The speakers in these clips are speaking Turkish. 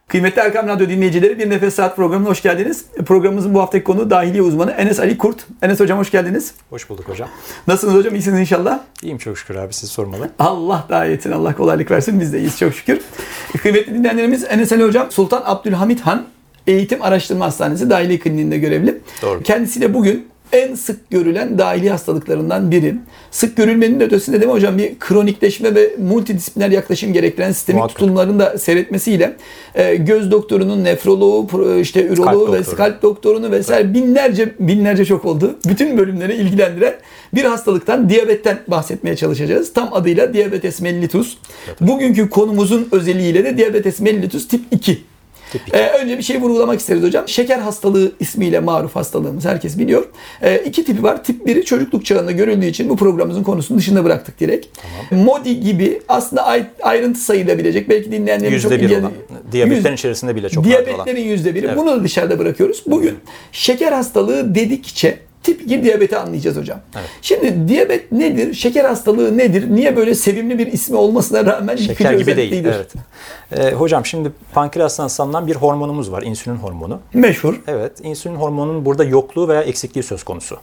Kıymetli Erkam Radyo dinleyicileri, Bir Nefes Saat programına hoş geldiniz. Programımızın bu haftaki konuğu dahiliye uzmanı Enes Ali Kurt. Enes hocam hoş geldiniz. Hoş bulduk hocam. Nasılsınız hocam? İyisiniz inşallah. İyiyim çok şükür abi, sizi sormalı. Allah daha iyisin, Allah kolaylık versin. Biz de iyiyiz çok şükür. Kıymetli dinleyenlerimiz, Enes Ali hocam Sultan Abdülhamit Han Eğitim Araştırma Hastanesi Dahiliye Kliniğinde görevli. Doğru. Kendisiyle bugün en sık görülen dahiliye hastalıklarından biri. Sık görülmenin ötesinde değil mi hocam, bir kronikleşme ve multidisipliner yaklaşım gerektiren sistemik Muhakkak. tutumların da seyretmesiyle göz doktorunun, nefroloğu, işte üroloğu ve kalp doktorunu vesaire binlerce çok oldu. Bütün bölümleri ilgilendiren bir hastalıktan, diyabetten bahsetmeye çalışacağız. Tam adıyla diabetes mellitus. Evet. Bugünkü konumuzun özelliğiyle de diabetes mellitus tip 2. Önce bir şey vurgulamak isteriz hocam. Şeker hastalığı ismiyle maruf hastalığımız herkes biliyor. İki tipi var. Tip 1'i çocukluk çağında görüldüğü için bu programımızın konusunun dışında bıraktık direkt. Tamam. MODI gibi aslında ayrıntı sayılabilecek, belki dinleyenlerin çok %1 olan. Diyabetlerin içerisinde bile çok nadir olan. Diyabetlerin %1'i. Evet. Bunu da dışarıda bırakıyoruz. Bugün şeker hastalığı dedikçe tip 2 diyabeti anlayacağız hocam. Evet. Şimdi diyabet nedir? Şeker hastalığı nedir? Niye böyle sevimli bir ismi olmasına rağmen şeker gibi değil. Evet. Hocam şimdi pankreastan salınan bir hormonumuz var. İnsülin hormonu. Meşhur. Evet. İnsülin hormonunun burada yokluğu veya eksikliği söz konusu.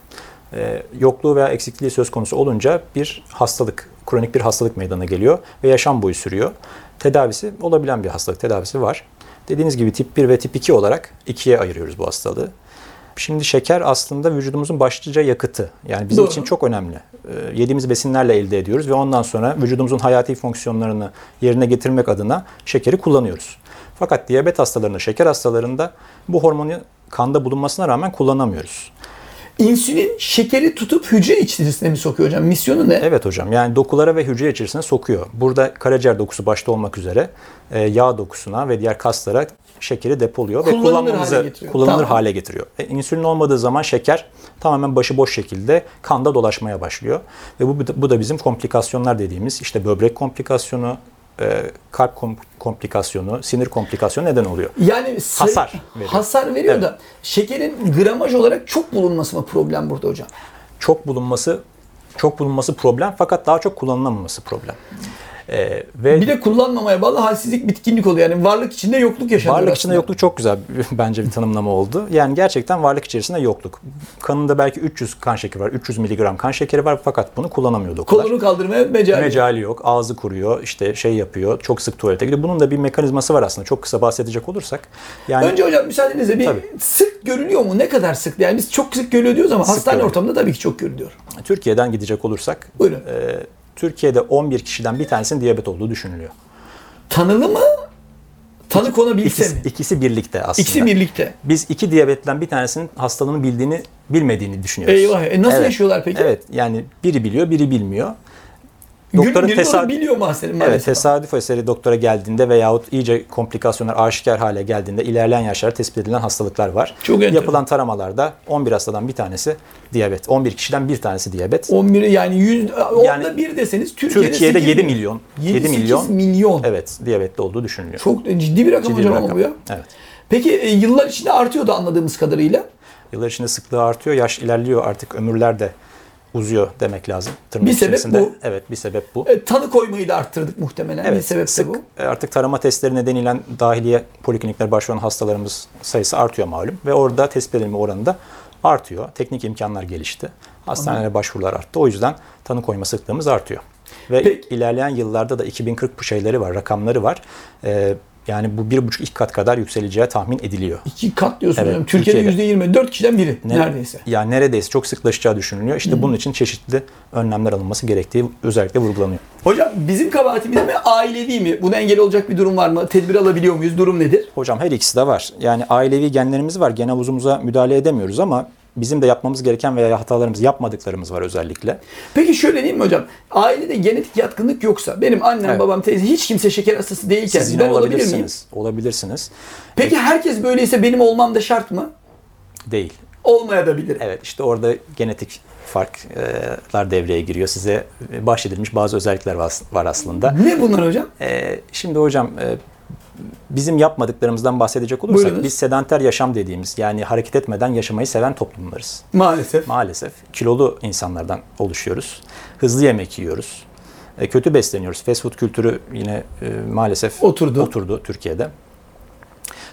Yokluğu veya eksikliği söz konusu olunca bir hastalık, kronik bir hastalık meydana geliyor ve yaşam boyu sürüyor. Tedavisi olabilen bir hastalık. Tedavisi var. Dediğiniz gibi tip 1 ve tip 2 olarak ikiye ayırıyoruz bu hastalığı. Şimdi şeker aslında vücudumuzun başlıca yakıtı. Yani bizim için çok önemli. Yediğimiz besinlerle elde ediyoruz ve ondan sonra vücudumuzun hayati fonksiyonlarını yerine getirmek adına şekeri kullanıyoruz. Fakat diyabet hastalarında, şeker hastalarında bu hormonu kanda bulunmasına rağmen kullanamıyoruz. İnsülin şekeri tutup hücre içerisine mi sokuyor hocam? Misyonu ne? Evet hocam. Yani dokulara ve hücre içerisine sokuyor. Burada karaciğer dokusu başta olmak üzere yağ dokusuna ve diğer kaslara şekeri depoluyor ve kullanılır hale getiriyor. İnsülin olmadığı zaman şeker tamamen başıboş şekilde kanda dolaşmaya başlıyor. Ve bu da bizim komplikasyonlar dediğimiz işte böbrek komplikasyonu, kalp komplikasyonu, sinir komplikasyonu neden oluyor. Yani hasar veriyor evet. Da şekerin gramaj olarak çok bulunması mı problem burada hocam? Çok bulunması problem, fakat daha çok kullanılamaması problem. Ve bir de kullanmamaya bağlı halsizlik, bitkinlik oluyor. Yani varlık içinde yokluk yaşanıyor. Varlık içinde yokluk çok güzel bence bir tanımlama oldu. Yani gerçekten varlık içerisinde yokluk. Kanında belki 300 kan şekeri var, 300 miligram kan şekeri var, fakat bunu kullanamıyor dokular. Kolunu kaldırmaya mecali yok. Ağzı kuruyor, işte şey yapıyor, çok sık tuvalete gidiyor. Bunun da bir mekanizması var aslında. Çok kısa bahsedecek olursak. Yani, önce hocam müsaadenizle bir sık görülüyor mu? Ne kadar sık? Yani biz çok sık görülüyor diyoruz ama hastane ortamında tabii ki çok görülüyor. Türkiye'den gidecek olursak. Buyurun. Türkiye'de 11 kişiden bir tanesinin diyabet olduğu düşünülüyor. Tanılı mı? Tanı konabilse mi? İkisi birlikte aslında. İkisi birlikte. Biz 2 diyabetten bir tanesinin hastalığını bilmediğini düşünüyoruz. Eyvah. Nasıl yaşıyorlar peki? Evet. Yani biri biliyor, biri bilmiyor. Doktorun biliyor maalesef. Evet, tesadüf eseri doktora geldiğinde veyahut iyice komplikasyonlar aşikar hale geldiğinde ilerleyen yaşlarda tespit edilen hastalıklar var. Çok yapılan taramalarda 11 hastadan bir tanesi diyabet. 11 kişiden bir tanesi diyabet. 11 yani onda bir deseniz Türkiye'de 7 milyon. 7 milyon. Evet, diyabetli olduğu düşünülüyor. Çok ciddi bir rakam hocam ama bu ya. Evet. Peki yıllar içinde artıyor da anladığımız kadarıyla. Yıllar içinde sıklığı artıyor, yaş ilerliyor, artık ömürler de uzuyor demek lazım. Bir sebep bu. Evet, bir sebep bu. Tanı koymayı da arttırdık muhtemelen. Evet, bir sebep de bu. Artık tarama testleri nedeniyle dahiliye polikliniklere başvuran hastalarımız sayısı artıyor malum. Ve orada tespit edilme oranı da artıyor. Teknik imkanlar gelişti. Hastanelere başvurular arttı. O yüzden tanı koyma sıklığımız artıyor. Ve ilerleyen yıllarda da 2040 şeyleri var, rakamları var. Yani bu 1,5-2 kat kadar yükseleceği tahmin ediliyor. 2 kat diyorsunuz. Evet, Türkiye'de %24 kişiden biri neredeyse. Yani neredeyse çok sıklaşacağı düşünülüyor. İşte bunun için çeşitli önlemler alınması gerektiği özellikle vurgulanıyor. Hocam bizim kabahatimiz mi, ailevi mi? Buna engel olacak bir durum var mı? Tedbir alabiliyor muyuz? Durum nedir? Hocam her ikisi de var. Yani ailevi genlerimiz var. Gen havuzumuza müdahale edemiyoruz ama bizim de yapmamız gereken veya yapmadıklarımız var özellikle. Peki şöyle diyeyim mi hocam? Ailede genetik yatkınlık yoksa, benim annem, babam, teyze, hiç kimse şeker hastası değilken ben olabilir miyim? Olabilirsiniz. Peki herkes böyleyse benim olmam da şart mı? Değil. Olmayabilir. Evet, işte orada genetik farklar devreye giriyor. Size bahşedilmiş bazı özellikler var aslında. Ne bunlar hocam? Şimdi hocam bizim yapmadıklarımızdan bahsedecek olursak, buyurunuz. biz sedanter yaşam dediğimiz, yani hareket etmeden yaşamayı seven toplumlarız. Maalesef. Kilolu insanlardan oluşuyoruz. Hızlı yemek yiyoruz. Kötü besleniyoruz. Fast food kültürü yine maalesef oturdu Türkiye'de.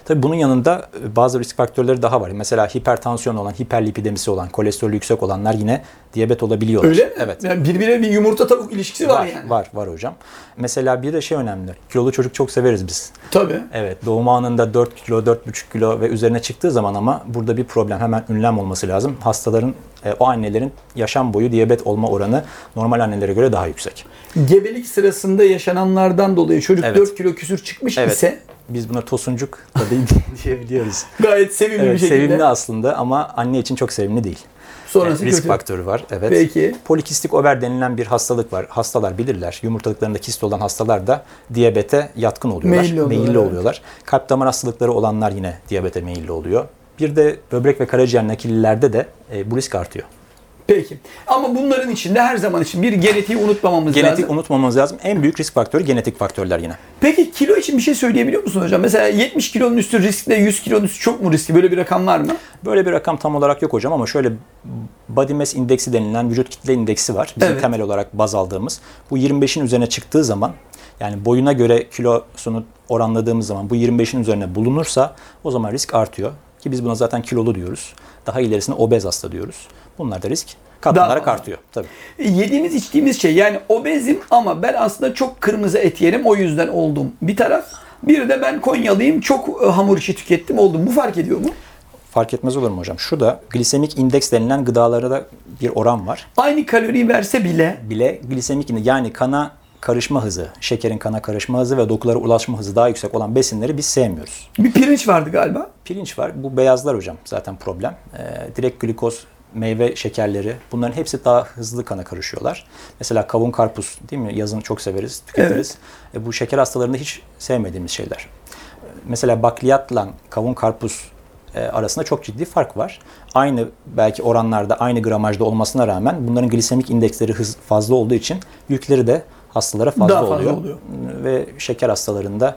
Tabii bunun yanında bazı risk faktörleri daha var. Mesela hipertansiyon olan, hiperlipidemisi olan, kolesterolü yüksek olanlar yine diyabet olabiliyorlar. Öyle mi? Evet. Yani birbirine bir yumurta tavuk ilişkisi var yani. Var hocam. Mesela bir de şey önemli. Kilolu çocuk çok severiz biz. Tabii. Evet, doğum anında 4 kilo, 4,5 kilo ve üzerine çıktığı zaman ama burada bir problem. Hemen ünlem olması lazım. Hastaların, o annelerin yaşam boyu diyabet olma oranı normal annelere göre daha yüksek. Gebelik sırasında yaşananlardan dolayı çocuk Evet. 4 kilo küsür çıkmış ise Biz buna tosuncuk da diyebiliyoruz. gayet sevimli bir Evet, şekilde. sevimli aslında ama anne için çok sevimli değil. Sonrası Risk kötü. faktörü var. Evet. Peki. Polikistik over denilen bir hastalık var. Hastalar bilirler. Yumurtalıklarında kist olan hastalar da diyabete yatkın oluyorlar. Meyilli oluyorlar. Kalp damar hastalıkları olanlar yine diyabete meyilli oluyor. Bir de böbrek ve karaciğer nakillilerde de bu risk artıyor. Peki. Ama bunların içinde her zaman için bir genetiği unutmamamız Genetik lazım. unutmamamız lazım. En büyük risk faktörü genetik faktörler yine. Peki kilo için bir şey söyleyebiliyor musun hocam? Mesela 70 kilonun üstü riskli, 100 kilonun üstü çok mu riskli? Böyle bir rakam var mı? Böyle bir rakam tam olarak yok hocam ama şöyle body mass indeksi denilen vücut kitle indeksi var. Bizim Evet. temel olarak baz aldığımız. Bu 25'in üzerine çıktığı zaman yani boyuna göre kilosunu oranladığımız zaman bu 25'in üzerine bulunursa o zaman risk artıyor. Ki biz buna zaten kilolu diyoruz. Daha ilerisine obez hasta diyoruz. Bunlar da risk katlanarak Daha- artıyor. Tabii. Yediğimiz içtiğimiz şey yani obezim ama ben aslında çok kırmızı et yerim o yüzden oldum. Bir taraf. Bir de ben Konyalıyım çok hamur işi tükettim oldum. Bu fark ediyor mu? Fark etmez olur mu hocam? Şurada glisemik indeks denilen gıdalara da bir oran var. Aynı kaloriyi verse bile Glisemik indeks yani kana karışma hızı, şekerin kana karışma hızı ve dokulara ulaşma hızı daha yüksek olan besinleri biz sevmiyoruz. bir pirinç vardı galiba. Pirinç var. Bu beyazlar hocam zaten problem. Direkt glikoz, meyve şekerleri bunların hepsi daha hızlı kana karışıyorlar. Mesela kavun, karpuz değil mi? Yazın çok severiz, tüketiriz. Bu şeker hastalarında hiç sevmediğimiz şeyler. Mesela bakliyatla kavun, karpuz arasında çok ciddi fark var. Aynı belki oranlarda, aynı gramajda olmasına rağmen bunların glisemik indeksleri fazla olduğu için yükleri de hastalara fazla Daha fazla oluyor. Ve şeker hastalarında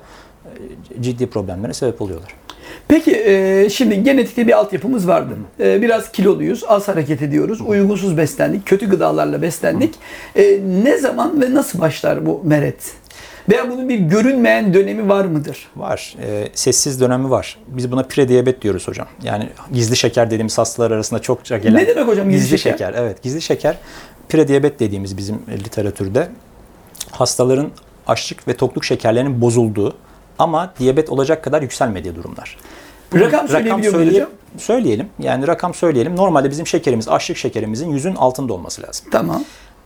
ciddi problemlere sebep oluyorlar. Peki şimdi genetikte bir altyapımız vardı. Biraz kiloluyuz, az hareket ediyoruz, uygunsuz beslendik, kötü gıdalarla beslendik. Ne zaman ve nasıl başlar bu meret? Veya bunun bir görünmeyen dönemi var mıdır? Var. Sessiz dönemi var. Biz buna prediyabet diyoruz hocam. Yani gizli şeker dediğimiz hastalar arasında çokça gelen. Ne demek hocam gizli şeker? Evet, gizli şeker. Prediyabet dediğimiz bizim literatürde hastaların açlık ve tokluk şekerlerinin bozulduğu ama diyabet olacak kadar yükselmediği durumlar. Rakam söyleyebiliyor muyuz hocam? Söyleyelim. Yani rakam söyleyelim. Normalde bizim şekerimiz, açlık şekerimizin 100'ün altında olması lazım. Tamam.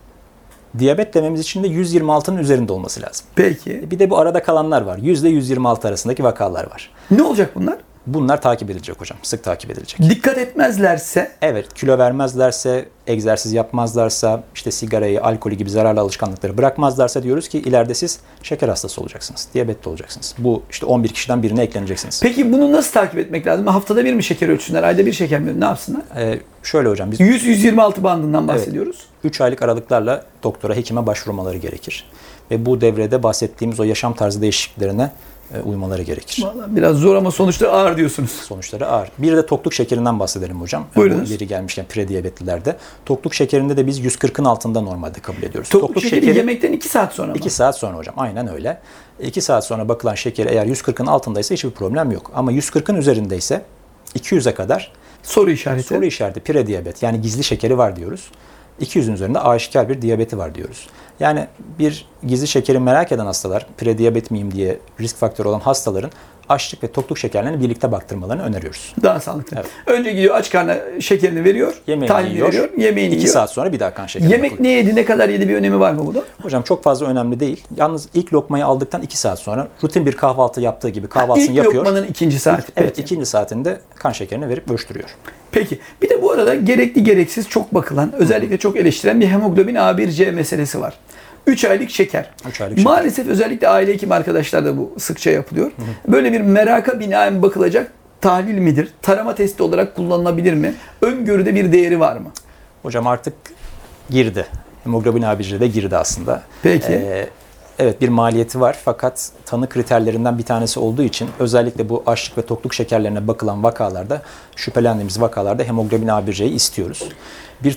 Diyabet dememiz için de 126'nın üzerinde olması lazım. Peki. Bir de bu arada kalanlar var. %126 arasındaki vakalar var. Ne olacak bunlar? Bunlar takip edilecek hocam. Sık takip edilecek. Dikkat etmezlerse Evet, kilo vermezlerse, egzersiz yapmazlarsa, işte sigarayı, alkolü gibi zararlı alışkanlıkları bırakmazlarsa diyoruz ki ileride siz şeker hastası olacaksınız. Diyabetli olacaksınız. Bu işte 11 kişiden birine ekleneceksiniz. peki bunu nasıl takip etmek lazım? Haftada bir mi şeker ölçsünler? Ayda bir şeker mi? Ne yapsınlar? Şöyle hocam biz 100-126 bandından bahsediyoruz. 3 aylık aralıklarla doktora, hekime başvurmaları gerekir. Ve bu devrede bahsettiğimiz o yaşam tarzı değişikliklerine uymaları gerekir. Vallahi biraz zor ama sonuçta ağır diyorsunuz. Sonuçları ağır. Bir de tokluk şekerinden bahsedelim hocam. Buyurunuz. Bu yeri gelmişken prediyabetlilerde. Tokluk şekerinde de biz 140'ın altında normalde kabul ediyoruz. Tokluk şekeri yemekten 2 saat sonra mı? 2 saat sonra hocam. Aynen öyle. 2 saat sonra bakılan şekeri eğer 140'ın altındaysa hiçbir problem yok. Ama 140'ın üzerindeyse 200'e kadar Soru işareti. soru işareti prediyabet yani gizli şekeri var diyoruz. 200'ün üzerinde aşikar bir diyabeti var diyoruz. Yani bir gizli şekeri merak eden hastalar, prediyabet miyim diye risk faktörü olan hastaların açlık ve tokluk şekerlerini birlikte baktırmalarını öneriyoruz. Daha sağlıklı. Evet. Önce gidiyor aç karnına şekerini veriyor, tahlilini yiyor, veriyor, yemeğini 2 yiyor. saat sonra bir daha kan şekeri Yemek bakılıyor. ne yedi, ne kadar yedi bir önemi var mı burada? Hocam çok fazla önemli değil. Yalnız ilk lokmayı aldıktan 2 saat sonra rutin bir kahvaltı yaptığı gibi kahvaltısını İlk yapıyor. lokmanın ikinci saati. Evet, Peki. ikinci saatinde kan şekerini verip ölçtürüyor. Peki. Bir de bu arada gerekli gereksiz çok bakılan, özellikle çok eleştiren bir hemoglobin A1C meselesi var. 3 aylık şeker. 3 aylık şeker. Maalesef özellikle aile hekim arkadaşlarda bu sıkça yapılıyor. Böyle bir meraka binaen bakılacak tahlil midir? Tarama testi olarak kullanılabilir mi? Öngörüde bir değeri var mı? Hocam artık girdi. Hemoglobin A1C de girdi aslında. Peki. Evet, bir maliyeti var fakat tanı kriterlerinden bir tanesi olduğu için özellikle bu açlık ve tokluk şekerlerine bakılan vakalarda, şüphelendiğimiz vakalarda hemoglobin A1C'yi istiyoruz. Bir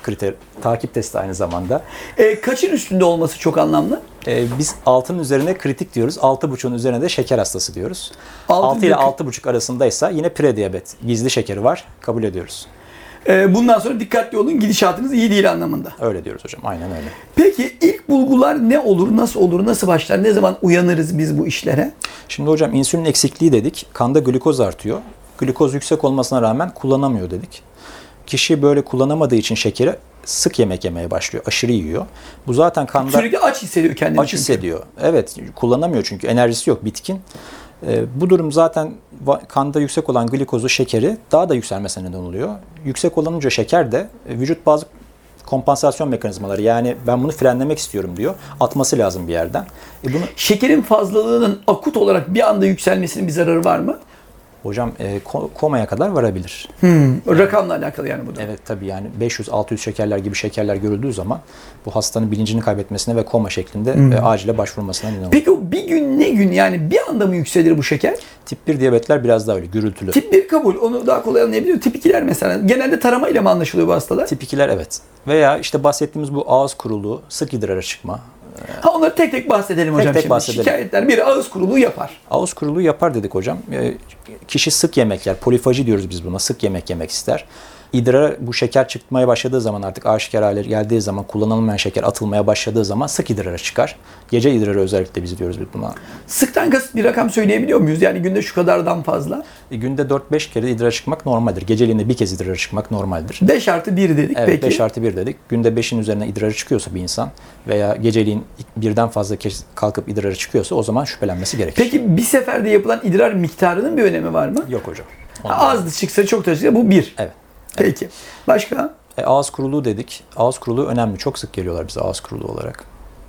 takip testi aynı zamanda. Kaçın üstünde olması çok anlamlı? Biz 6'nın üzerine kritik diyoruz. 6,5'un üzerine de şeker hastası diyoruz. 6 6 ile 6,5 arasındaysa yine prediyabet, gizli şekeri var, kabul ediyoruz. Bundan sonra dikkatli olun, gidişatınız iyi değil anlamında. Öyle diyoruz hocam, aynen öyle. Peki ilk bulgular ne olur, nasıl olur, nasıl başlar, ne zaman uyanırız biz bu işlere? Şimdi hocam insülin eksikliği dedik, kanda glikoz artıyor. Glikoz yüksek olmasına rağmen kullanamıyor dedik. Kişi böyle kullanamadığı için şekeri sık yemek yemeye başlıyor, aşırı yiyor. Bu zaten kanda... Sürekli aç hissediyor kendini. Aç hissediyor. Evet, kullanamıyor çünkü enerjisi yok, bitkin. Bu durum zaten kanda yüksek olan glikozu, şekeri daha da yükselmesine neden oluyor. Yüksek olunca şeker de vücut bazı kompansasyon mekanizmaları, yani ben bunu frenlemek istiyorum diyor. Atması lazım bir yerden. Şekerin fazlalığının akut olarak bir anda yükselmesinin bir zararı var mı? Hocam komaya kadar varabilir. Rakamla alakalı yani bu da. Evet tabii, yani 500-600 şekerler gibi şekerler görüldüğü zaman bu hastanın bilincini kaybetmesine ve koma şeklinde acile başvurmasına neden olur. Peki o bir gün ne gün, yani bir anda mı yükselir bu şeker? Tip 1 diyabetler biraz daha öyle gürültülü. Tip 1 kabul, onu daha kolay anlayabiliyor. Tip 2'ler mesela genelde taramayla mı anlaşılıyor bu hastalar? Tip 2'ler evet. Veya işte bahsettiğimiz bu ağız kuruluğu, sık idrara çıkma. Onları tek tek bahsedelim hocam tek şimdi. bahsedelim. Şikayetler, biri ağız kuruluğu yapar. Ağız kuruluğu yapar dedik hocam. Kişi sık yemek yer. Polifaji diyoruz biz buna. Sık yemek yemek ister. İdrara bu şeker çıkmaya başladığı zaman, artık aşikar hale geldiği zaman, kullanılmayan şeker atılmaya başladığı zaman sık idrara çıkar. Gece idrarı özellikle biz diyoruz buna. Sıktan kasıt bir rakam söyleyebiliyor muyuz? Yani günde şu kadardan fazla. Günde 4-5 kere idrara çıkmak normaldir. Geceliğinde bir kez idrara çıkmak normaldir. 5+1 dedik Evet, peki. 5+1 dedik. Günde 5'in üzerine idrarı çıkıyorsa bir insan veya geceliğin birden fazla kez kalkıp idrarı çıkıyorsa o zaman şüphelenmesi gerekir. Peki bir seferde yapılan idrar miktarının bir önemi var mı? Yok hocam. Az da çıksa çok da çıksa bu 1. Evet. Peki. Başka? Ağız kuruluğu dedik. Ağız kuruluğu önemli. Çok sık geliyorlar bize ağız kuruluğu olarak.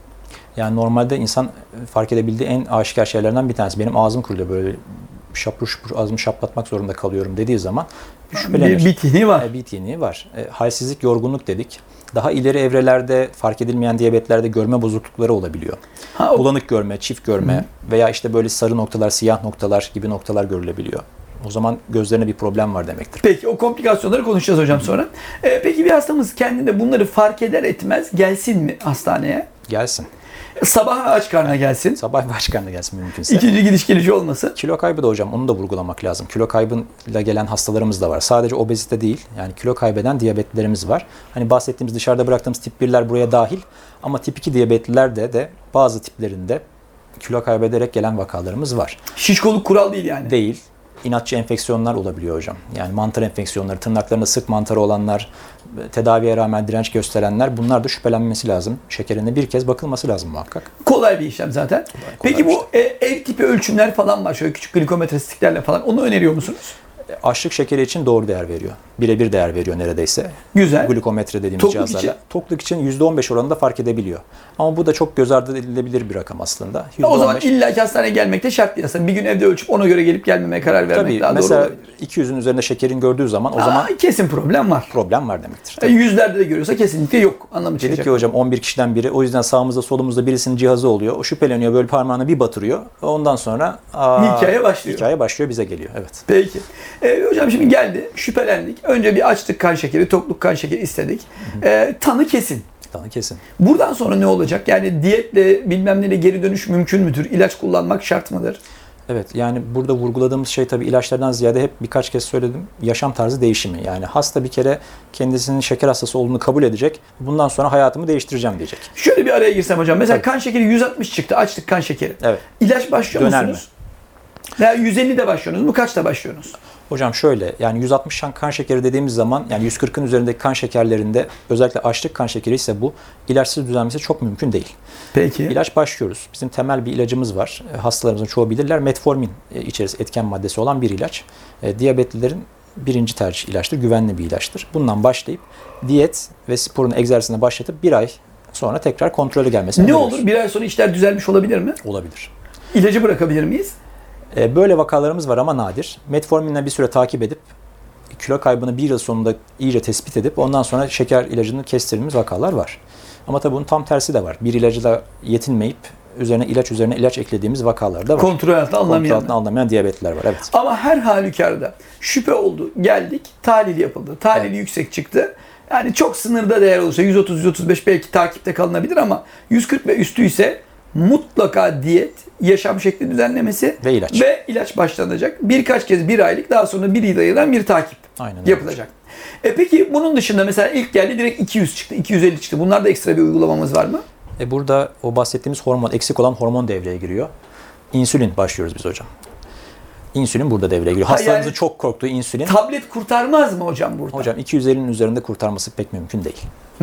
Yani normalde insan fark edebildiği en aşikar şeylerden bir tanesi. Benim ağzım kuruluyor, böyle şapur şupur ağzımı şaplatmak zorunda kalıyorum dediği zaman şüphelenir. Bir bitini var. Bitini var. Halsizlik, yorgunluk dedik. Daha ileri evrelerde fark edilmeyen diyabetlerde görme bozuklukları olabiliyor. Bulanık görme, çift görme veya işte böyle sarı noktalar, siyah noktalar gibi noktalar görülebiliyor. O zaman gözlerine bir problem var demektir. Peki o komplikasyonları konuşacağız hocam sonra. Peki bir hastamız kendinde bunları fark eder etmez gelsin mi hastaneye? Gelsin. Sabah ve aç karnına gelsin. Sabah başkanına gelsin mümkünse. İkinci gidiş gelişi olmasın. Kilo kaybı da hocam, onu da vurgulamak lazım. Kilo kaybıyla gelen hastalarımız da var. Sadece obezite değil, yani kilo kaybeden diyabetlilerimiz var. Hani bahsettiğimiz dışarıda bıraktığımız tip 1'ler buraya dahil ama tip 2 diyabetliler de bazı tiplerinde kilo kaybederek gelen vakalarımız var. Şişkoluk kural değil yani. Değil. İnatçı enfeksiyonlar olabiliyor hocam. Yani mantar enfeksiyonları, tırnaklarında sık mantarı olanlar, tedaviye rağmen direnç gösterenler, bunlar da şüphelenmesi lazım. Şekerine bir kez bakılması lazım muhakkak. Kolay bir işlem zaten. Peki bu ev tipi ölçümler falan var. Şöyle küçük glikometre sticklerle falan. Onu öneriyor musunuz? Açlık şekeri için doğru değer veriyor. Birebir değer veriyor neredeyse. Güzel. Glikometre dediğimiz Tokluk cihazlarla. için? Tokluk için %15 oranında fark edebiliyor. Ama bu da çok göz ardı edilebilir bir rakam aslında. O zaman %15. illaki hastaneye gelmek de şart değil. Aslında bir gün evde ölçüp ona göre gelip gelmemeye karar vermek Tabii daha doğru mesela olabilir. 200'ün üzerinde şekerin gördüğü zaman o zaman Kesin problem var. problem var demektir. Yüzlerde de görüyorsa kesinlikle yok. Anlamı Dedik çıkacak. ki hocam 11 kişiden biri, o yüzden sağımızda solumuzda birisinin cihazı oluyor. O şüpheleniyor, böyle parmağını bir batırıyor. Ondan sonra hikaye başlıyor. Hikaye başlıyor, bize geliyor. Evet. Peki. Hocam şimdi geldi, şüphelendik. Önce bir açtık kan şekeri, tokluk kan şekeri istedik. Tanı kesin. Tanı kesin. Buradan sonra ne olacak? Yani diyetle bilmem neyle geri dönüş mümkün müdür? İlaç kullanmak şart mıdır? Evet, yani burada vurguladığımız şey tabii ilaçlardan ziyade hep birkaç kez söyledim. Yaşam tarzı değişimi. Yani hasta bir kere kendisinin şeker hastası olduğunu kabul edecek. Bundan sonra hayatımı değiştireceğim diyecek. Şöyle bir araya girsem hocam. Mesela Tabii. kan şekeri 160 çıktı. Açtık kan şekeri. Evet. İlaç başlıyor Döner musunuz? Veya 150'de başlıyorsunuz mu? Kaçta başlıyorsunuz? Hocam şöyle, yani 160 kan şekeri dediğimiz zaman, yani 140'ın üzerindeki kan şekerlerinde özellikle açlık kan şekeri ise bu ilaçsız düzelmesi çok mümkün değil. Peki. İlaç başlıyoruz. Bizim temel bir ilacımız var. Hastalarımızın çoğu bilirler. Metformin içerisinde etken maddesi olan bir ilaç. Diyabetlilerin birinci tercih ilaçtır. Güvenli bir ilaçtır. Bundan başlayıp diyet ve sporun egzersizine başlatıp bir ay sonra tekrar kontrole gelmesini Ne öneriyoruz. olur? Bir ay sonra işler düzelmiş olabilir mi? Olabilir. İlacı bırakabilir miyiz? Böyle vakalarımız var ama nadir. Metforminle bir süre takip edip kilo kaybını bir yıl sonunda iyice tespit edip ondan sonra şeker ilacını kestirdiğimiz vakalar var. Ama tabii bunun tam tersi de var. Bir ilacıyla yetinmeyip üzerine ilaç eklediğimiz vakalar da var. Kontrol altına Kontrol altına alınamayan diyabetler var. Evet. Ama her halükarda şüphe oldu. Geldik. Tahlil yapıldı. Tahlili yüksek çıktı. Yani çok sınırda değer olursa 130-135 belki takipte kalınabilir ama 140 ve üstü ise mutlaka diyet, yaşam şekli düzenlemesi ve ilaç başlanacak. Birkaç kez 1 aylık, daha sonra 1 yıla yayılan bir takip yapılacak. Peki bunun dışında mesela ilk geldi direkt 200 çıktı, 250 çıktı. Bunlarda ekstra bir uygulamamız var mı? Burada o bahsettiğimiz hormon, eksik olan hormon devreye giriyor. İnsülin başlıyoruz biz hocam. İnsülin burada devreye giriyor. Hastalarımızın çok korktuğu insülin. Tablet kurtarmaz mı hocam burada? Hocam 250'nin üzerinde kurtarması pek mümkün değil.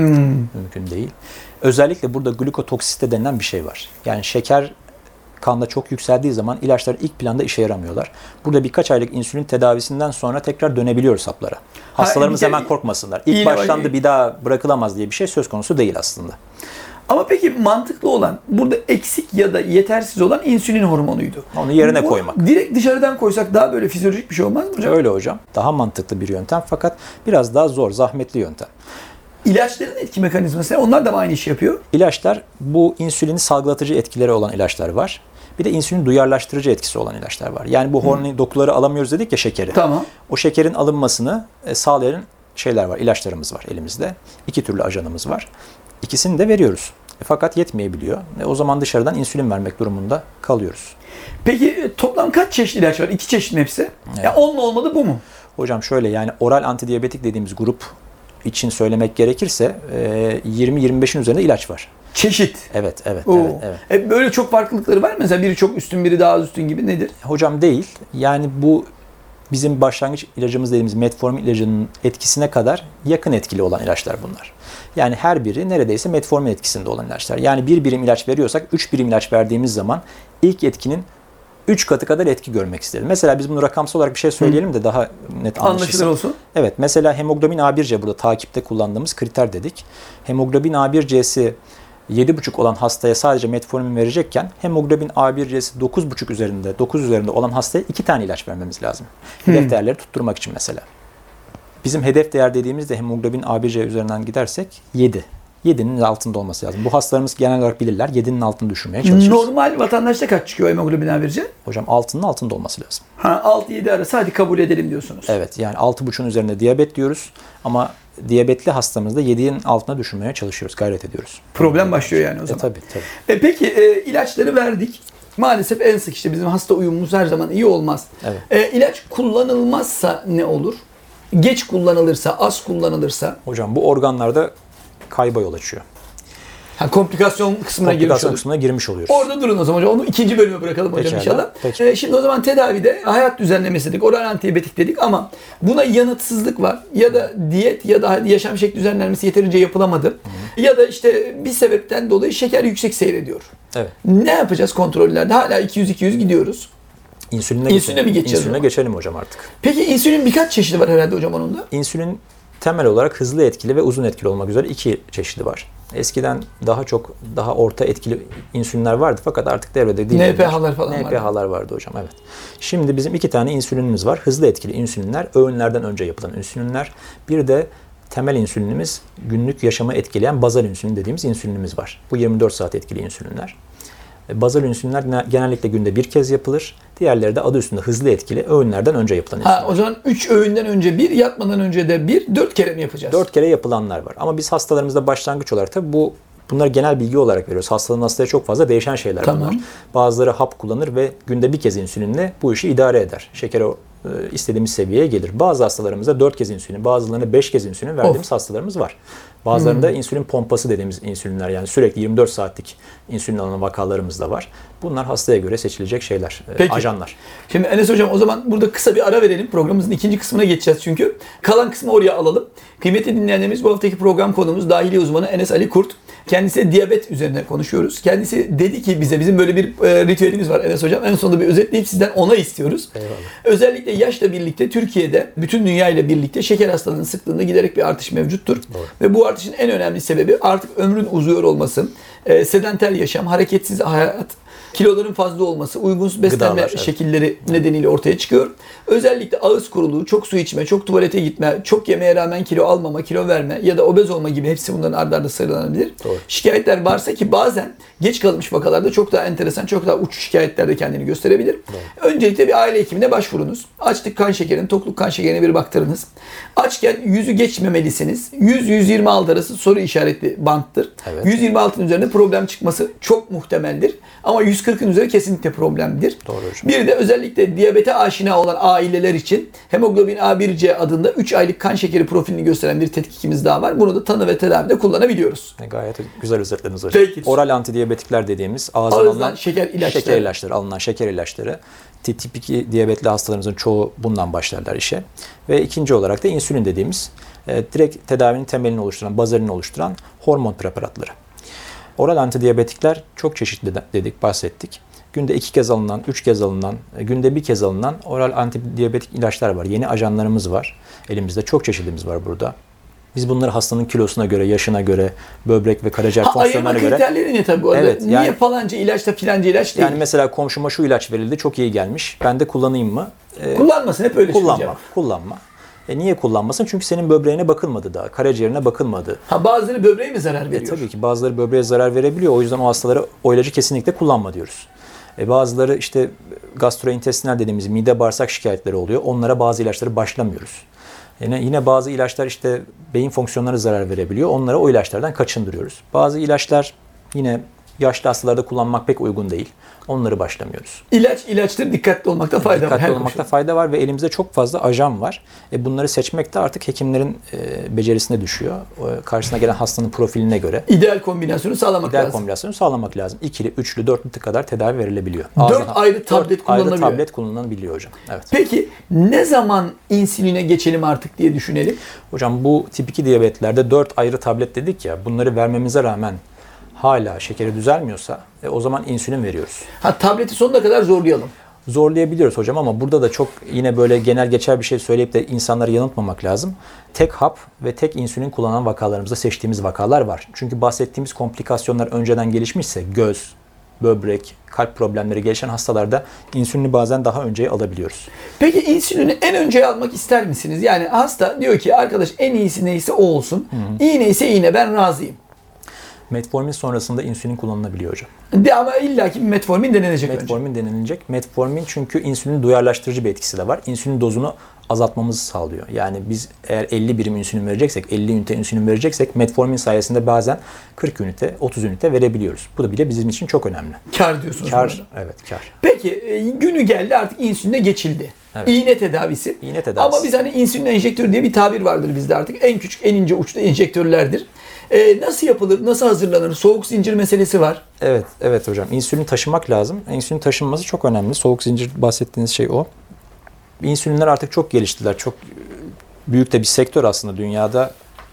Mümkün değil. Özellikle burada glukotoksisite denilen bir şey var. Yani şeker kanda çok yükseldiği zaman ilaçlar ilk planda işe yaramıyorlar. Burada birkaç aylık insülin tedavisinden sonra tekrar dönebiliyoruz haplara. Hastalarımız hemen korkmasınlar. İlk başlandı bir daha bırakılamaz diye bir şey söz konusu değil aslında. Ama peki mantıklı olan burada eksik ya da yetersiz olan insülin hormonuydu. Onu yerine koymak. Direkt dışarıdan koysak daha böyle fizyolojik bir şey olmaz mı hocam? Öyle hocam. Daha mantıklı bir yöntem fakat biraz daha zor, zahmetli yöntem. İlaçların etki mekanizması, onlar da mı aynı işi yapıyor? İlaçlar, bu insülini salgılatıcı etkileri olan ilaçlar var. Bir de insülin duyarlaştırıcı etkisi olan ilaçlar var. Yani bu hormon dokuları alamıyoruz dedik ya, şekeri. Tamam. O şekerin alınmasını sağlayan şeyler var, ilaçlarımız var elimizde. 2 türlü ajanımız var. İkisini de veriyoruz. Fakat yetmeyebiliyor. O zaman dışarıdan insülin vermek durumunda kalıyoruz. Peki toplam kaç çeşit ilaç var? 2 çeşit mi hepsi? Evet. Ya 10 mu olmadı, bu mu? Hocam şöyle, yani oral antidiyabetik dediğimiz grup için söylemek gerekirse 20-25'in üzerinde ilaç var. Çeşit. Evet. Böyle çok farklılıkları var mı? Mesela biri çok üstün, biri daha az üstün gibi, nedir? Hocam değil. Yani bu bizim başlangıç ilacımız dediğimiz metformin ilacının etkisine kadar yakın etkili olan ilaçlar bunlar. Yani her biri neredeyse metformin etkisinde olan ilaçlar. Yani 1 birim ilaç veriyorsak 3 birim ilaç verdiğimiz zaman ilk etkinin 3 katı kadar etki görmek isterim. Mesela biz bunu rakamsal olarak bir şey söyleyelim de daha net anlaşılır olsun. Evet, mesela hemoglobin A1C burada takipte kullandığımız kriter dedik. Hemoglobin A1C'si 7,5 olan hastaya sadece metformin verecekken hemoglobin A1C'si 9,5 üzerinde, 9 üzerinde olan hastaya 2 tane ilaç vermemiz lazım. Hedef değerleri tutturmak için mesela. Bizim hedef değer dediğimizde hemoglobin A1C üzerinden gidersek 7. 7'nin altında olması lazım. Bu hastalarımız genel olarak bilirler. 7'nin altını düşürmeye çalışıyoruz. Normal vatandaşta kaç çıkıyor hemoglobin A1C? Hocam 6'nın altında olması lazım. 6-7 arası hadi kabul edelim diyorsunuz. Evet, yani 6,5'un üzerinde diyabet diyoruz ama diyabetli hastamızda 7'nin altına düşürmeye çalışıyoruz, gayret ediyoruz. Problem başlıyor yani o zaman. Tabii. Peki ilaçları verdik. Maalesef en sık işte bizim hasta uyumumuz her zaman iyi olmaz. Evet. İlaç kullanılmazsa ne olur? Geç kullanılırsa, az kullanılırsa? Hocam bu organlarda kayba yol açıyor. Komplikasyon kısmına girmiş oluyoruz. Orada durun o zaman hocam. Onu ikinci bölüme bırakalım hocam inşallah. Şimdi o zaman tedavide hayat düzenlemesi dedik, oral antibiyotik dedik ama buna yanıtsızlık var. Ya da diyet ya da yaşam şekli düzenlenmesi yeterince yapılamadı. Ya da işte bir sebepten dolayı şeker yüksek seyrediyor. Evet. Ne yapacağız kontrollerde? Hala 200-200 gidiyoruz. İnsüline mi geçeceğiz? İnsüline geçelim hocam artık. Peki insülin birkaç çeşidi var herhalde hocam onun da. İnsülin temel olarak hızlı etkili ve uzun etkili olmak üzere 2 çeşidi var. Eskiden daha orta etkili insülinler vardı fakat artık devrede değil. NPH'lar falan vardı. NPH'lar vardı hocam, evet. Şimdi bizim 2 tane insülinimiz var. Hızlı etkili insülinler, öğünlerden önce yapılan insülinler. Bir de temel insülinimiz, günlük yaşamı etkileyen bazal insülin dediğimiz insülinimiz var. Bu 24 saat etkili insülinler. Bazal insülinler genellikle günde 1 kez yapılır. Diğerleri de adı üstünde hızlı etkili öğünlerden önce yapılan insülinler. O zaman 3 öğünden önce 1, yatmadan önce de 1, 4 kere mi yapacağız? 4 kere yapılanlar var. Ama biz hastalarımızda başlangıç olarak tabii bunları genel bilgi olarak veriyoruz. Hastaların hastaya çok fazla değişen şeyler bunlar. Bazıları hap kullanır ve günde 1 kez insülinle bu işi idare eder. Şeker istediğimiz seviyeye gelir. Bazı hastalarımızda 4 kez insülin, bazılarına 5 kez insülin verdiğimiz hastalarımız var. Bazılarında insülin pompası dediğimiz insülinler, yani sürekli 24 saatlik insülin alınan vakalarımız da var. Bunlar hastaya göre seçilecek şeyler, ajanlar. Şimdi Enes hocam o zaman burada kısa bir ara verelim. Programımızın ikinci kısmına geçeceğiz çünkü. Kalan kısmı oraya alalım. Kıymetli dinleyenlerimiz, bu haftaki program konumuz dahiliye uzmanı Enes Ali Kurt. Kendisi diyabet üzerine konuşuyoruz. Kendisi dedi ki bize, bizim böyle bir ritüelimiz var Enes hocam. En sonunda bir özetleyip sizden onay istiyoruz. Eyvallah. Özellikle yaşla birlikte Türkiye'de, bütün dünya ile birlikte şeker hastalığının sıklığında giderek bir artış mevcuttur. Doğru. Ve bu artışın en önemli sebebi artık ömrün uzuyor olması, sedanter yaşam, hareketsiz hayat, kiloların fazla olması, uygunsuz beslenme Gıdalar, evet. şekilleri nedeniyle ortaya çıkıyor. Özellikle ağız kuruluğu, çok su içme, çok tuvalete gitme, çok yemeğe rağmen kilo almama, kilo verme ya da obez olma gibi hepsi bunların ardı ardına sıralanabilir. Doğru. Şikayetler varsa ki bazen geç kalmış vakalarda çok daha enteresan, çok daha uç şikayetler de kendini gösterebilir. Doğru. Öncelikle bir aile hekimine başvurunuz. Açlık kan şekerini, tokluk kan şekerine bir baktırınız. Açken 100'ü geçmemelisiniz. 100-126 arası soru işaretli banttır. Evet. 126'ın üzerinde problem çıkması çok muhtemeldir. Ama 140'ın üzeri kesinlikle problemdir. Doğru hocam. Bir de özellikle diyabete aşina olan aileler için hemoglobin A1C adında 3 aylık kan şekeri profilini gösteren bir tetkikimiz daha var. Bunu da tanı ve tedavide kullanabiliyoruz. Gayet güzel özetlediniz hocam. Peki. Oral antidiyabetikler dediğimiz ağızdan Ağızdan alınan şeker ilaçları. şeker ilaçları, alınan şeker ilaçları. Tip 2 diyabetli hastalarımızın çoğu bundan başlarlar işe. Ve ikinci olarak da insülin dediğimiz direkt tedavinin temelini oluşturan, bazalini oluşturan hormon preparatları. Oral antidiyabetikler çok çeşitli dedik, bahsettik. Günde 2 kez alınan, 3 kez alınan, günde 1 kez alınan oral antidiyabetik ilaçlar var. Yeni ajanlarımız var. Elimizde çok çeşidimiz var burada. Biz bunları hastanın kilosuna göre, yaşına göre, böbrek ve karaciğer fonksiyonlarına Ayırma göre... kriterleri ne tabii bu arada? Evet, Niye yani- falanca ilaçla filanca ilaç değil? Yani mesela komşuma şu ilaç verildi, çok iyi gelmiş. Ben de kullanayım mı? Kullanmasın, hep öyle söyleyeceğim. Kullanma. Niye kullanmasın? Çünkü senin böbreğine bakılmadı daha, karaciğerine bakılmadı. Bazıları böbreğe mi zarar veriyor? Tabii ki bazıları böbreğe zarar verebiliyor. O yüzden o hastalara o ilacı kesinlikle kullanma diyoruz. Bazıları işte gastrointestinal dediğimiz mide bağırsak şikayetleri oluyor. Onlara bazı ilaçları başlamıyoruz. Yine bazı ilaçlar işte beyin fonksiyonlarına zarar verebiliyor. Onlara o ilaçlardan kaçındırıyoruz. Bazı ilaçlar yine yaşlı hastalarda kullanmak pek uygun değil. Onları başlamıyoruz. İlaçtır, dikkatli olmakta fayda var. Dikkatli her olmakta koşulda. fayda var ve elimizde çok fazla ajan var. Bunları seçmek de artık hekimlerin becerisine düşüyor. Karşısına gelen hastanın profiline göre İdeal kombinasyonu sağlamak ideal lazım. kombinasyonu sağlamak lazım. İkili, üçlü, dörtlü kadar tedavi verilebiliyor. 4 ayrı tablet kullanılabiliyor. Ayrı tablet kullanılabiliyor hocam. Evet. Peki ne zaman insüline geçelim artık diye düşünelim? Hocam bu tip 2 diyabetlerde 4 ayrı tablet dedik ya, bunları vermemize rağmen hala şekeri düzelmiyorsa o zaman insülin veriyoruz. Tableti sonuna kadar zorlayalım. Zorlayabiliyoruz hocam ama burada da çok yine böyle genel geçer bir şey söyleyip de insanları yanıltmamak lazım. Tek hap ve tek insülin kullanan vakalarımızda seçtiğimiz vakalar var. Çünkü bahsettiğimiz komplikasyonlar önceden gelişmişse göz, böbrek, kalp problemleri gelişen hastalarda insülini bazen daha önceye alabiliyoruz. Peki insülini en önce almak ister misiniz? Yani hasta diyor ki arkadaş en iyisi neyse o olsun. İyi neyse yine ben razıyım. Metformin sonrasında insülin kullanılabiliyor hocam. Ama illaki bir metformin denenecek önce. Metformin denilecek. Metformin çünkü insülin duyarlaştırıcı bir etkisi de var. İnsülin dozunu azaltmamızı sağlıyor. Yani biz eğer 50 birim insülin vereceksek, 50 ünite insülin vereceksek metformin sayesinde bazen 40 ünite, 30 ünite verebiliyoruz. Bu da bile bizim için çok önemli. Kar diyorsunuz. burada. Kar, evet kar. Peki günü geldi artık insüline geçildi. Evet. İğne tedavisi. İğne tedavisi. Ama biz hani insülin enjektörü diye bir tabir vardır bizde artık. En küçük, en ince uçta enjektörlerdir. Nasıl yapılır, nasıl hazırlanır? Soğuk zincir meselesi var. Evet, evet hocam. İnsülin taşımak lazım. İnsülin taşınması çok önemli. Soğuk zincir bahsettiğiniz şey o. İnsülinler artık çok geliştiler. Çok büyük de bir sektör aslında dünyada.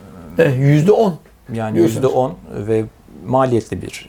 %10. Yani diyorsunuz. %10 ve maliyetli bir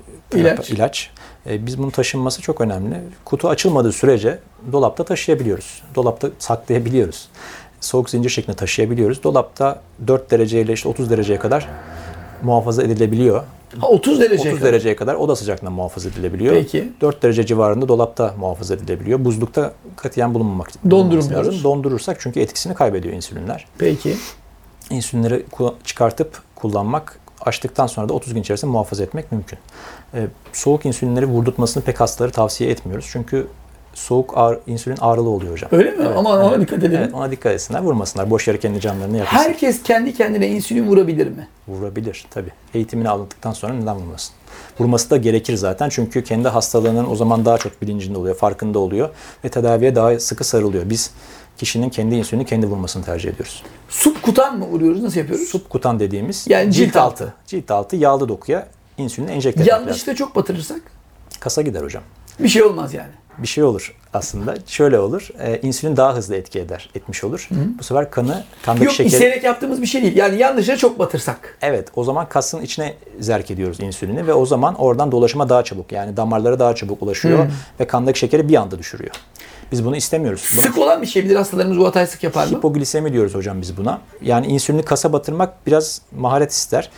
ilaç. Biz bunun taşınması çok önemli. Kutu açılmadığı sürece dolapta taşıyabiliyoruz. Dolapta saklayabiliyoruz. Soğuk zincir şeklinde taşıyabiliyoruz. Dolapta 4 dereceyle işte 30 dereceye kadar muhafaza edilebiliyor. 30 derece. 30 dereceye kadar oda sıcaklığında muhafaza edilebiliyor. Peki. 4 derece civarında dolapta muhafaza edilebiliyor. Buzlukta katiyen bulunmaması Dondurmuyoruz. lazım. Dondurursak çünkü etkisini kaybediyor insülinler. Peki. İnsülinleri çıkartıp kullanmak, açtıktan sonra da 30 gün içerisinde muhafaza etmek mümkün. Soğuk insülinleri vurdurtmasını pek hastaları tavsiye etmiyoruz. Çünkü insülin ağrılı oluyor hocam. Öyle mi? Evet, Ona evet. dikkat edelim. Evet, ona dikkat etsinler. Vurmasınlar. Boş yere kendi canlarını yakmasın. Herkes kendi kendine insülin vurabilir mi? Vurabilir tabii. Eğitimini aldıktan sonra neden vurmasın? Vurması da gerekir zaten. Çünkü kendi hastalığının o zaman daha çok bilincinde oluyor, farkında oluyor ve tedaviye daha sıkı sarılıyor. Biz kişinin kendi insülini kendi vurmasını tercih ediyoruz. Subkutan mı vuruyoruz? Nasıl yapıyoruz? Subkutan dediğimiz Yani cilt altı. Cilt altı yağlı dokuya insülini enjekte etmek lazım. Yanlışlıkla çok batırırsak Kasa gider hocam. bir şey olmaz yani. Bir şey olur aslında. Şöyle olur. İnsülin daha hızlı etmiş olur. Bu sefer kandaki Yok şekeri... isteyerek yaptığımız bir şey değil. Yani yanlışlıkla çok batırsak. Evet, o zaman kasın içine zerk ediyoruz insülini ve o zaman oradan dolaşıma daha çabuk, yani damarlara daha çabuk ulaşıyor ve kandaki şekeri bir anda düşürüyor. Biz bunu istemiyoruz. Sık olan bir şey midir? Hastalarımız bu hatayı sık yapar mı? Hipoglisemi diyoruz hocam biz buna. Yani insülini kasa batırmak biraz maharet ister.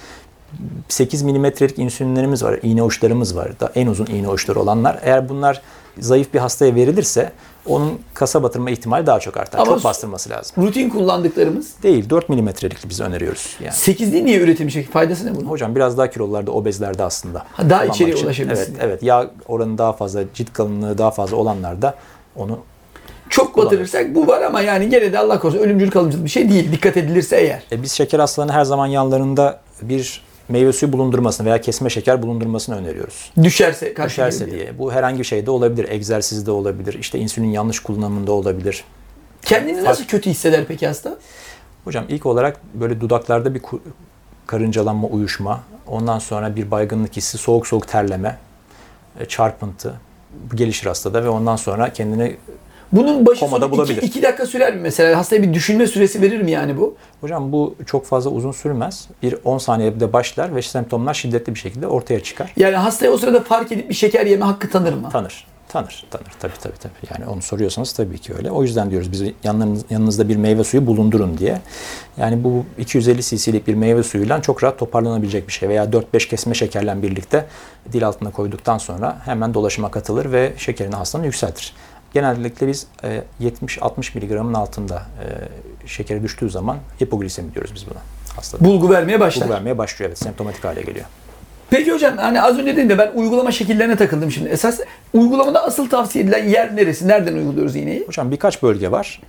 8 milimetrelik insülinlerimiz var, iğne uçlarımız var. Da en uzun iğne uçları olanlar. Eğer bunlar zayıf bir hastaya verilirse onun kasa batırma ihtimali daha çok artar. Ama çok bastırması lazım. rutin kullandıklarımız Değil, 4 milimetrelik biz öneriyoruz. Yani. 8'li niye üretilmiş? Faydası ne bunun? Hocam biraz daha kilolularda, obezlerde aslında. Daha kullanmak içeriye için. ulaşabilsin. Evet, yağ oranı daha fazla, cilt kalınlığı daha fazla olanlarda onu Çok batırırsak bu var ama yani gene de Allah korusun ölümcül kalıcı bir şey değil. Dikkat edilirse eğer. Biz şeker hastalarının her zaman yanlarında bir meyve suyu bulundurmasını veya kesme şeker bulundurmasını öneriyoruz. Düşerse Düşerse diye. Bu herhangi bir şeyde olabilir. Egzersizde olabilir. İşte insülin yanlış kullanımında olabilir. Kendini nasıl kötü hisseder peki hasta? Hocam ilk olarak böyle dudaklarda bir karıncalanma, uyuşma, ondan sonra bir baygınlık hissi, soğuk soğuk terleme, çarpıntı gelişir hastada ve ondan sonra kendini Bunun başı komada sonu bulabilir. 2 dakika sürer mi mesela? Hastaya bir düşünme süresi verir mi yani bu? Hocam bu çok fazla uzun sürmez. Bir 10 saniyede başlar ve semptomlar şiddetli bir şekilde ortaya çıkar. Yani hastaya o sırada fark edip bir şeker yeme hakkı tanır mı? Tanır. Tabii. Yani onu soruyorsanız tabii ki öyle. O yüzden diyoruz biz yanınızda bir meyve suyu bulundurun diye. Yani bu 250 cc'lik bir meyve suyuyla çok rahat toparlanabilecek bir şey. Veya 4-5 kesme şekerle birlikte dil altına koyduktan sonra hemen dolaşıma katılır ve şekerini hastanın yükseltir. Genellikle biz 70-60 miligramın altında şekeri düştüğü zaman hipoglisemi diyoruz biz buna hastada. Bulgu vermeye başlar. Bulgu vermeye başlıyor, evet, semptomatik hale geliyor. Peki hocam hani az önce dedim de ben uygulama şekillerine takıldım şimdi. Esas uygulamada asıl tavsiye edilen yer neresi? Nereden uyguluyoruz iğneyi? Hocam birkaç bölge var.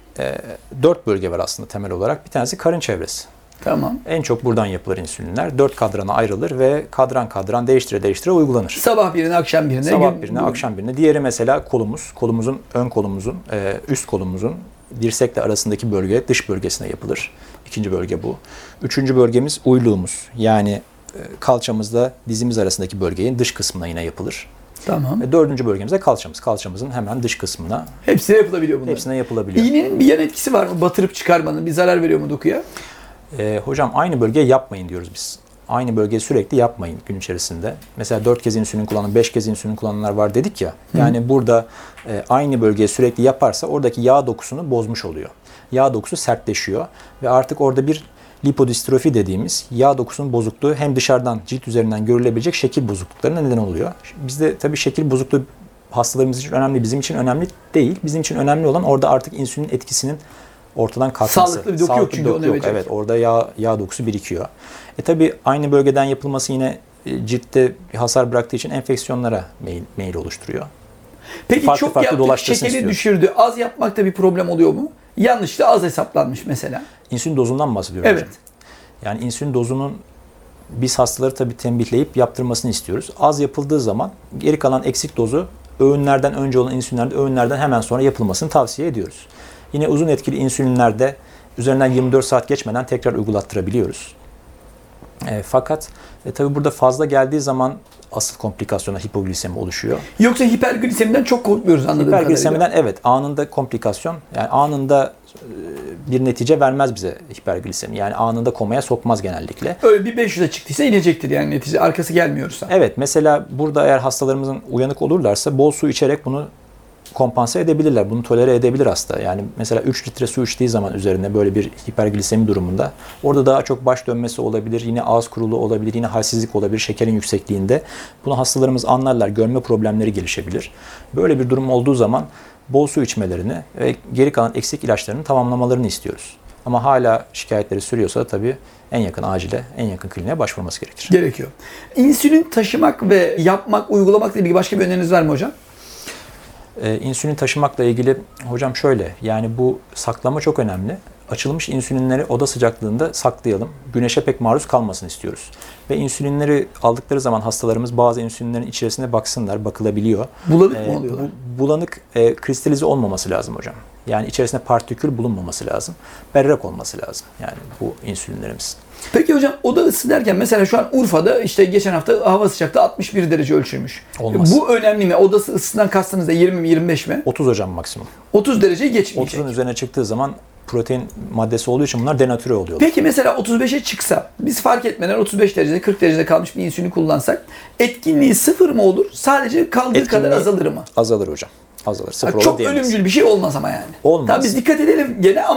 4 bölge var aslında temel olarak. Bir tanesi karın çevresi. Tamam. En çok buradan yapılır insülinler. 4 kadrana ayrılır ve kadran değiştire uygulanır. Sabah birine, akşam birine. Sabah birine, akşam birine. Diğeri mesela kolumuzun, ön kolumuzun, üst kolumuzun dirsekle arasındaki bölge, dış bölgesine yapılır. İkinci bölge bu. Üçüncü bölgemiz uyluğumuz. Yani kalçamızla dizimiz arasındaki bölgenin dış kısmına yine yapılır. Tamam. Ve dördüncü bölgemiz de kalçamız. Kalçamızın hemen dış kısmına. Hepsine yapılabiliyor bunlar. Hepsine yapılabiliyor. İğnenin bir yan etkisi var mı? Batırıp çıkarmanın bir zarar veriyor mu dokuya? Hocam aynı bölgeye yapmayın diyoruz biz. Aynı bölgeye sürekli yapmayın gün içerisinde. Mesela 4 kez insülin kullanan, 5 kez insülin kullananlar var dedik ya. Yani burada aynı bölgeye sürekli yaparsa oradaki yağ dokusunu bozmuş oluyor. Yağ dokusu sertleşiyor ve artık orada bir lipodistrofi dediğimiz yağ dokusunun bozukluğu hem dışarıdan cilt üzerinden görülebilecek şekil bozukluklarına neden oluyor. Bizde tabii şekil bozukluğu hastalarımız için önemli, bizim için önemli değil. Bizim için önemli olan orada artık insülin etkisinin ortadan kalkması. Sağlıklı bir doku yok çünkü onu verecek. Evet, orada yağ dokusu birikiyor. Tabii aynı bölgeden yapılması yine ciltte bir hasar bıraktığı için enfeksiyonlara meyil oluşturuyor. Peki çok yaptık, şekeri düşürdü. Az yapmakta bir problem oluyor mu? Yanlışlıkla az hesaplanmış mesela. İnsülin dozundan mı bahsediyoruz? Evet. Hocam? Yani insülin dozunun biz hastaları tabii tembihleyip yaptırmasını istiyoruz. Az yapıldığı zaman geri kalan eksik dozu öğünlerden önce olan insülinlerde öğünlerden hemen sonra yapılmasını tavsiye ediyoruz. Yine uzun etkili insülinlerde üzerinden 24 saat geçmeden tekrar uygulattırabiliyoruz. Fakat tabii burada fazla geldiği zaman asıl komplikasyona hipoglisemi oluşuyor. Yoksa hiperglisemiden çok korkmuyoruz anladığım kadarıyla. Hiperglisemiden evet, anında komplikasyon, yani anında bir netice vermez bize hiperglisemi. Yani anında komaya sokmaz genellikle. Öyle bir 500'e çıktıysa inecektir yani netice. Arkası gelmiyorsa. Evet, mesela burada eğer hastalarımızın uyanık olurlarsa bol su içerek bunu kompanse edebilirler. Bunu tolere edebilir hasta. Yani mesela 3 litre su içtiği zaman üzerine böyle bir hiperglisemi durumunda orada daha çok baş dönmesi olabilir, yine ağız kuruluğu olabilir, yine halsizlik olabilir şekerin yüksekliğinde. Bunu hastalarımız anlarlar. Görme problemleri gelişebilir. Böyle bir durum olduğu zaman bol su içmelerini ve geri kalan eksik ilaçlarını tamamlamalarını istiyoruz. Ama hala şikayetleri sürüyorsa tabii en yakın acile, en yakın kliniğe başvurması gerekir. Gerekiyor. İnsülin taşımak ve yapmak, uygulamakla ilgili başka bir öneriniz var mı hocam? İnsülin taşımakla ilgili hocam şöyle, yani bu saklama çok önemli. Açılmış insülinleri oda sıcaklığında saklayalım. Güneşe pek maruz kalmasını istiyoruz. Ve insülinleri aldıkları zaman hastalarımız bazı insülinlerin içerisine baksınlar, bakılabiliyor. Bulanık mı oluyorlar? Bulanık, kristalize olmaması lazım hocam. Yani içerisinde partikül bulunmaması lazım. Berrak olması lazım yani bu insülinlerimiz. Peki hocam oda ısı derken mesela şu an Urfa'da işte geçen hafta hava sıcaklığı 61 derece ölçülmüş. Olmaz. Bu önemli mi? Odası ısısından kastınız da 20 mi 25 mi? 30 hocam maksimum. 30 dereceyi geçmeyecek. 30'un üzerine çıktığı zaman protein maddesi olduğu için bunlar denatüre oluyor. Peki mesela 35'e çıksa biz fark etmeden 35 derecede 40 derecede kalmış bir insülin kullansak etkinliği sıfır mı olur? Sadece kaldığı kadar azalır mı? Azalır hocam. Azalır. Sıfır olur Çok diyemeyiz. ölümcül bir şey olmaz ama yani. Olmaz. Tabii biz dikkat edelim gene ama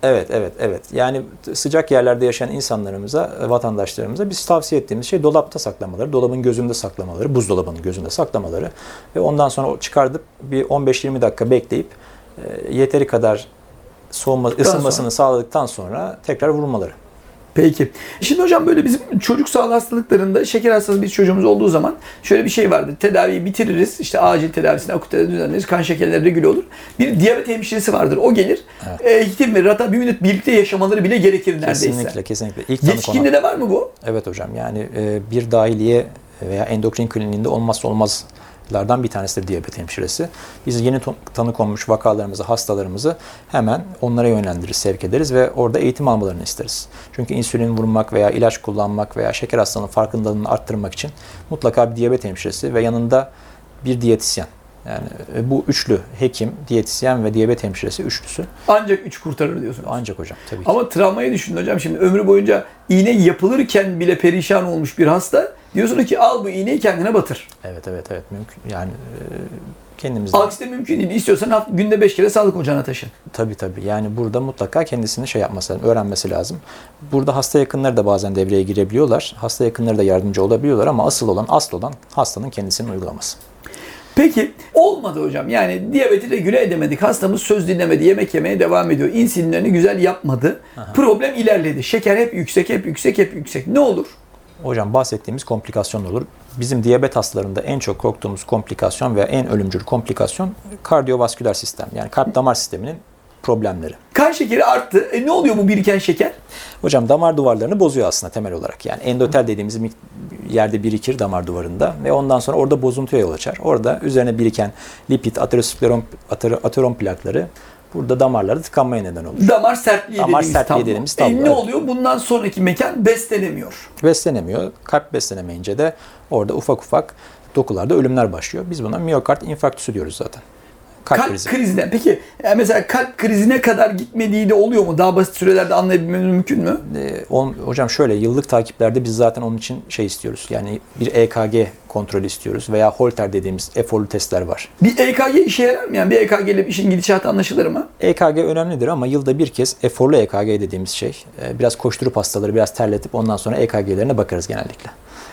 Evet. Yani sıcak yerlerde yaşayan insanlarımıza, vatandaşlarımıza biz tavsiye ettiğimiz şey dolapta saklamaları, dolabın gözünde saklamaları, buzdolabının gözünde saklamaları ve ondan sonra çıkartıp bir 15-20 dakika bekleyip yeteri kadar ısınmasını sağladıktan sonra tekrar vurmaları. Peki. Şimdi hocam böyle bizim çocuk sağlığı hastalıklarında şeker hastası bir çocuğumuz olduğu zaman şöyle bir şey vardır. Tedaviyi bitiririz. İşte acil tedavisini akut tedavi düzenleriz. Kan şekerleri regüle olur. Bir diyabet hemşiresi vardır. O gelir. Hitim ve hatta bir müddet birlikte yaşamaları bile gerekir neredeyse. Kesinlikle. İlk tanı Yetişkinde de var mı bu? Evet hocam. Yani bir dahiliye veya endokrin kliniğinde olmazsa olmazlardan bir tanesidir diyabet hemşiresi. Biz yeni tanı konmuş vakalarımızı, hastalarımızı hemen onlara yönlendiririz, sevk ederiz ve orada eğitim almalarını isteriz. Çünkü insülin vurmak veya ilaç kullanmak veya şeker hastalığının farkındalığını arttırmak için mutlaka bir diyabet hemşiresi ve yanında bir diyetisyen. Yani bu üçlü, hekim, diyetisyen ve diyabet hemşiresi üçlüsü. Ancak 3 kurtarır diyorsunuz. Ancak hocam tabii ki. Ama travmayı düşünün hocam. Şimdi ömrü boyunca iğne yapılırken bile perişan olmuş bir hasta. Diyorsunuz ki al bu iğneyi kendine batır. Evet. Mümkün. Yani kendimizden. Aksi de mümkün değil. İstiyorsan günde 5 kere sağlık ocağına taşın. Tabii. Yani burada mutlaka kendisini yapması lazım, öğrenmesi lazım. Burada hasta yakınları da bazen devreye girebiliyorlar. Hasta yakınları da yardımcı olabiliyorlar ama asıl olan hastanın kendisinin uygulaması. Peki olmadı hocam. Yani diyabeti regüle edemedik. Hastamız söz dinlemedi. Yemek yemeye devam ediyor. İnsülinlerini güzel yapmadı. Problem ilerledi. Şeker hep yüksek. Ne olur? Hocam bahsettiğimiz komplikasyon olur. Bizim diyabet hastalarında en çok korktuğumuz komplikasyon ve en ölümcül komplikasyon kardiyovasküler sistem. Yani kalp damar sisteminin problemleri. Kan şekeri arttı. Ne oluyor bu biriken şeker? Hocam damar duvarlarını bozuyor aslında temel olarak. Yani endotel dediğimiz yerde birikir damar duvarında ve ondan sonra orada bozuntuya yol açar. Orada üzerine biriken lipid, ateroskleron plakları burada damarlarda tıkanmaya neden olur. Damar sertliği dediğimiz tablo. Ne evet. oluyor? Bundan sonraki mekan beslenemiyor. Beslenemiyor. Kalp beslenemeyince de orada ufak dokularda ölümler başlıyor. Biz buna miyokard infarktüsü diyoruz zaten. Kalp krizine. Peki mesela kalp krizine kadar gitmediği de oluyor mu? Daha basit sürelerde anlayabilmemiz mümkün mü? Hocam şöyle yıllık takiplerde biz zaten onun için istiyoruz. Yani bir EKG kontrolü istiyoruz veya Holter dediğimiz eforlu testler var. Bir EKG işe yarar mı? Yani bir EKG ile işin gidişatı anlaşılır mı? EKG önemlidir ama yılda bir kez eforlu EKG dediğimiz şey. Biraz koşturup hastaları biraz terletip ondan sonra EKG'lerine bakarız genellikle.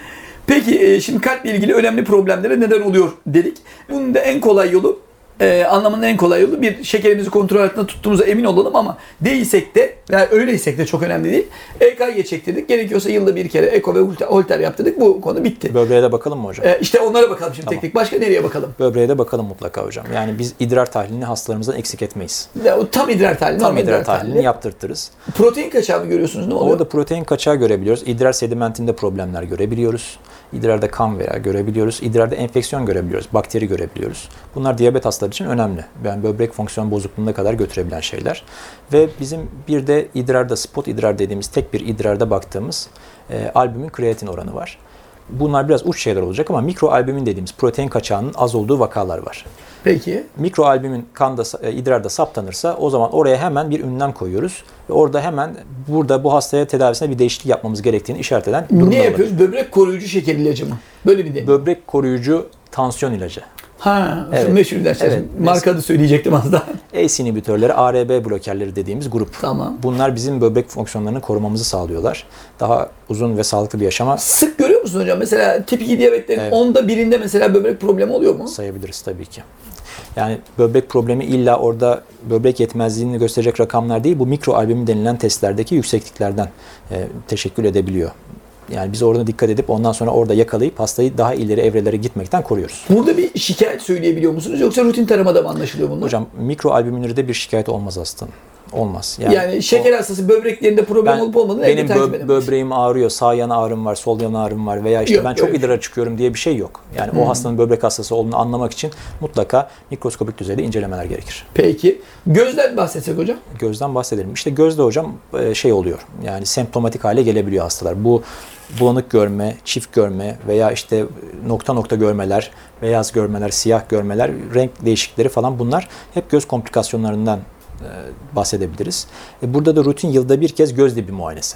Peki şimdi kalple ilgili önemli problemlere neden oluyor dedik. Bunun da en kolay yolu anlamının en kolay yolu bir şekerimizi kontrol altında tuttuğumuza emin olalım ama değilsek de veya öyleysek de çok önemli değil. EKG çektirdik. Gerekiyorsa yılda bir kere eko ve holter yaptırdık. Bu konu bitti. Böbreğe de bakalım mı hocam? İşte onlara bakalım şimdi tek tek. Başka nereye bakalım? Böbreğe de bakalım mutlaka hocam. Yani biz idrar tahlilini hastalarımızdan eksik etmeyiz. Tam idrar tahlili. Tam idrar tahlilini yaptırtırız. Protein kaçağı mı görüyorsunuz? Ne oluyor? Orada protein kaçağı görebiliyoruz. İdrar sedimentinde problemler görebiliyoruz. İdrarda kan veya görebiliyoruz. İdrarda enfeksiyon görebiliyoruz. Bakteri görebiliyoruz. Bunlar diyabet hastaları için önemli. Yani böbrek fonksiyon bozukluğuna kadar götürebilen şeyler. Ve bizim bir de idrarda spot idrar dediğimiz tek bir idrarda baktığımız albümin kreatin oranı var. Bunlar biraz uç şeyler olacak ama mikroalbümin dediğimiz protein kaçağının az olduğu vakalar var. Peki. Mikroalbümin kanda, idrarda saptanırsa o zaman oraya hemen bir ünlem koyuyoruz. Ve orada hemen burada bu hastaya tedavisine bir değişiklik yapmamız gerektiğini işaret eden durumlar var. Ne yapıyoruz? Böbrek koruyucu şeker ilacı mı? Böyle bir de. Böbrek koruyucu tansiyon ilacı. Evet. Meşhur ilaçlar. Evet. Marka adı söyleyecektim az daha. ACE inhibitörleri, ARB blokerleri dediğimiz grup. Tamam. Bunlar bizim böbrek fonksiyonlarını korumamızı sağlıyorlar. Daha uzun ve sağlıklı bir yaşama. Sık görüyor musun hocam? Mesela tip 2 diyabetlerin 10'da birinde mesela böbrek problemi oluyor mu? Sayabiliriz tabii ki. Yani böbrek problemi illa orada böbrek yetmezliğini gösterecek rakamlar değil, bu mikroalbümin denilen testlerdeki yüksekliklerden teşekkül edebiliyor. Yani biz orada dikkat edip ondan sonra orada yakalayıp hastayı daha ileri evrelere gitmekten koruyoruz. Burada bir şikayet söyleyebiliyor musunuz yoksa rutin taramada mı anlaşılıyor bunlar? Hocam mikroalbüminürde bir şikayet olmaz hastanın. Olmaz. Yani şeker hastası böbreklerinde problem olup olmadığını benim takip edemez. böbreğim ağrıyor, sağ yana ağrım var, sol yana ağrım var veya işte yok, ben çok idrar çıkıyorum diye bir şey yok. Yani o hastanın böbrek hastası olduğunu anlamak için mutlaka mikroskopik düzeyde incelemeler gerekir. Peki. Gözden bahsetsek hocam? Gözden bahsedelim. İşte gözde hocam oluyor. Yani semptomatik hale gelebiliyor hastalar. Bu bulanık görme, çift görme veya işte nokta nokta görmeler, beyaz görmeler, siyah görmeler, renk değişiklikleri falan bunlar hep göz komplikasyonlarından bahsedebiliriz. Burada da rutin yılda bir kez göz dibi muayenesi.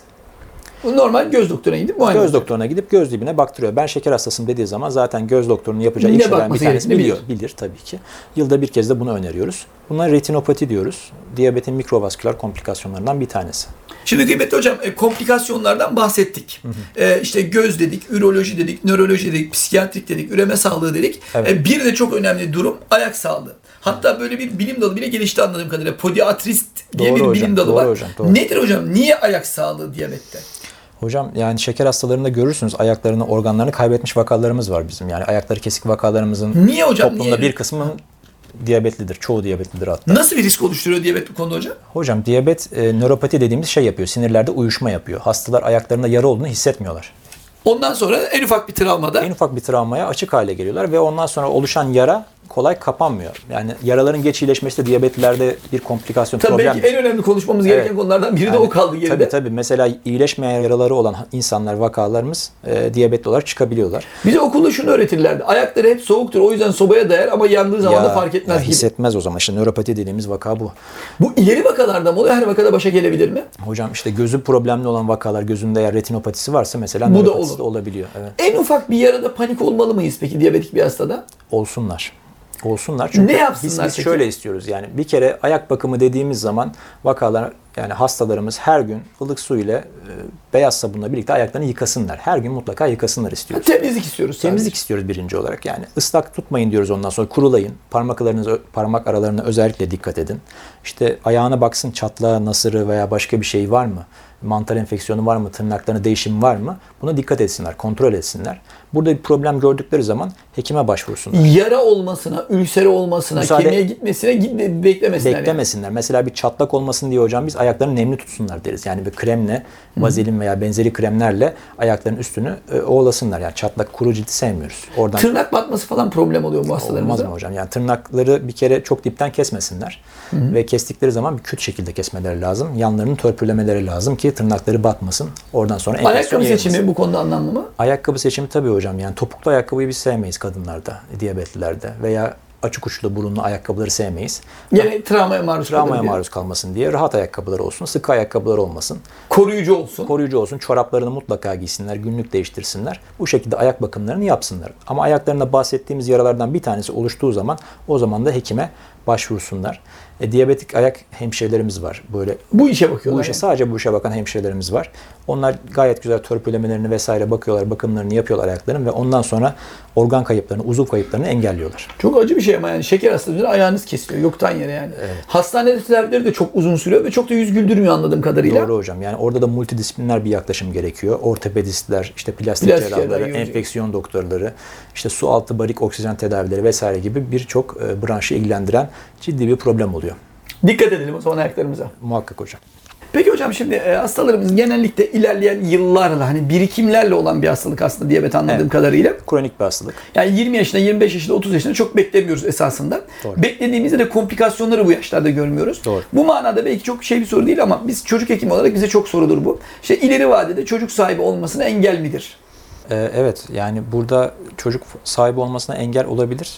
Normal göz doktoruna gidip muayene Göz doktoruna gidip göz dibine baktırıyor. Ben şeker hastasıyım dediği zaman zaten göz doktorunun yapacağı ilk şeylerden bir tanesi bilir tabii ki. Yılda bir kez de bunu öneriyoruz. Buna retinopati diyoruz. diyabetin mikrovasküler komplikasyonlarından bir tanesi. Şimdi kıymetli hocam komplikasyonlardan bahsettik. İşte göz dedik, üroloji dedik, nöroloji dedik, psikiyatrik dedik, üreme sağlığı dedik. Evet. Bir de çok önemli durum ayak sağlığı. Hatta böyle bir bilim dalı bile gelişti anladığım kadarıyla. Podiatrist diye Doğru bir hocam, bilim dalı doğru var. hocam, doğru. Nedir hocam? Niye ayak sağlığı diyabette? Hocam yani şeker hastalarında görürsünüz ayaklarını, organlarını kaybetmiş vakalarımız var bizim. Yani ayakları kesik vakalarımızın Niye hocam? toplumda Niye? bir kısmının diyabetlidir. Çoğu diyabetlidir hatta. Nasıl bir risk oluşturuyor diyabet bu konuda hocam? Hocam diyabet nöropati dediğimiz şey yapıyor. Sinirlerde uyuşma yapıyor. Hastalar ayaklarında yara olduğunu hissetmiyorlar. Ondan sonra en ufak bir travmada En ufak bir travmaya açık hale geliyorlar ve ondan sonra oluşan yara kolay kapanmıyor. Yani yaraların geç iyileşmesi de diyabetlilerde bir komplikasyon, tabii problem. belki en önemli konuşmamız gereken Evet. konulardan biri de o kaldı geride. Tabii. Mesela iyileşmeyen yaraları olan insanlar, vakalarımız diyabetli olarak çıkabiliyorlar. Bize okulda şunu öğretirlerdi. Ayakları hep soğuktur. O yüzden sobaya dayar ama yandığı zaman da fark etmez gibi. Hissetmez o zaman. İşte nöropati dediğimiz vaka bu. Bu ileri vakalarda mı oluyor? Her vakada başa gelebilir mi? Hocam işte gözü problemli olan vakalar, gözünde eğer retinopatisi varsa mesela Bu da nöropatisi olur. de olabiliyor. Evet. En ufak bir yarada panik olmalı mıyız peki diyabetik bir hastada? Olsunlar. Çünkü Ne yapsınlar biz peki? şöyle istiyoruz yani bir kere ayak bakımı dediğimiz zaman vakalar yani hastalarımız her gün ılık su ile beyaz sabunla birlikte ayaklarını yıkasınlar. Her gün mutlaka yıkasınlar istiyoruz. Temizlik istiyoruz sadece. Temizlik istiyoruz birinci olarak yani. Islak tutmayın diyoruz ondan sonra kurulayın. Parmak aralarına özellikle dikkat edin. İşte ayağına baksın çatlağı, nasırı veya başka bir şey var mı? Mantar enfeksiyonu var mı? Tırnaklarına değişim var mı? Buna dikkat etsinler, kontrol etsinler. Burada bir problem gördükleri zaman hekime başvursunlar. Yara olmasına, ülsere olmasına, kemiğe gitmesine beklemesinler. Beklemesinler. Mesela bir çatlak olmasın diye hocam biz ayaklarını nemli tutsunlar deriz. Yani bir kremle, vazelin veya benzeri kremlerle ayakların üstünü ovalasınlar. Yani çatlak, kuru cildi sevmiyoruz. Oradan Tırnak batması falan problem oluyor bu hastalarımızda. olmaz mı hocam? Yani tırnakları bir kere çok dipten kesmesinler. Ve kestikleri zaman bir küt şekilde kesmeleri lazım. Yanlarını törpülemeleri lazım ki tırnakları batmasın. Oradan sonra enfeksiyon Ayakkabı yayılmasın. seçimi bu konuda anlamlı mı? Ayakkabı seçimi tabii hocam. Yani topuklu ayakkabıyı biz sevmeyiz kadınlarda, diyabetlilerde veya açık uçlu burunlu ayakkabıları sevmeyiz. Yani travmaya maruz Travmaya kalabilir. maruz kalmasın diye rahat ayakkabılar olsun, sıkı ayakkabılar olmasın. Koruyucu olsun. Koruyucu olsun, çoraplarını mutlaka giysinler, günlük değiştirsinler. Bu şekilde ayak bakımlarını yapsınlar. Ama ayaklarında bahsettiğimiz yaralardan bir tanesi oluştuğu zaman o zaman da hekime başvursunlar. Diyabetik ayak hemşirelerimiz var. Böyle Bu işe bakıyorlar. bu işe sadece bu işe bakan hemşirelerimiz var. Onlar gayet güzel törpülemelerini vesaire bakıyorlar, bakımlarını yapıyorlar ayakların ve ondan sonra organ kayıplarını, uzuv kayıplarını engelliyorlar. Çok acı bir şey ama yani şeker hastalığında ayağınız kesiliyor yoktan yere yani. Evet. Hastanede tedavileri de çok uzun sürüyor ve çok da yüz güldürmüyor anladığım kadarıyla. Doğru hocam. Yani orada da multidisipliner bir yaklaşım gerekiyor. Ortopedistler, işte plastik Plastik cerrahları, cerrahi, enfeksiyon doktorları, işte su altı barik oksijen tedavileri vesaire gibi birçok branşı ilgilendiren ciddi bir problem oluyor. Dikkat edelim o zaman ayaklarımıza. Muhakkak hocam. Peki hocam şimdi hastalarımız genellikle ilerleyen yıllarla hani birikimlerle olan bir hastalık aslında diyabet anladığım Evet. kadarıyla. Kronik bir hastalık. Yani 20 yaşında, 25 yaşında, 30 yaşında çok beklemiyoruz esasında. Doğru. Beklediğimizde de komplikasyonları bu yaşlarda görmüyoruz. Doğru. Bu manada belki çok bir soru değil ama biz çocuk hekimi olarak bize çok sorulur bu. İşte ileri vadede çocuk sahibi olmasına engel midir? Evet yani burada çocuk sahibi olmasına engel olabilir.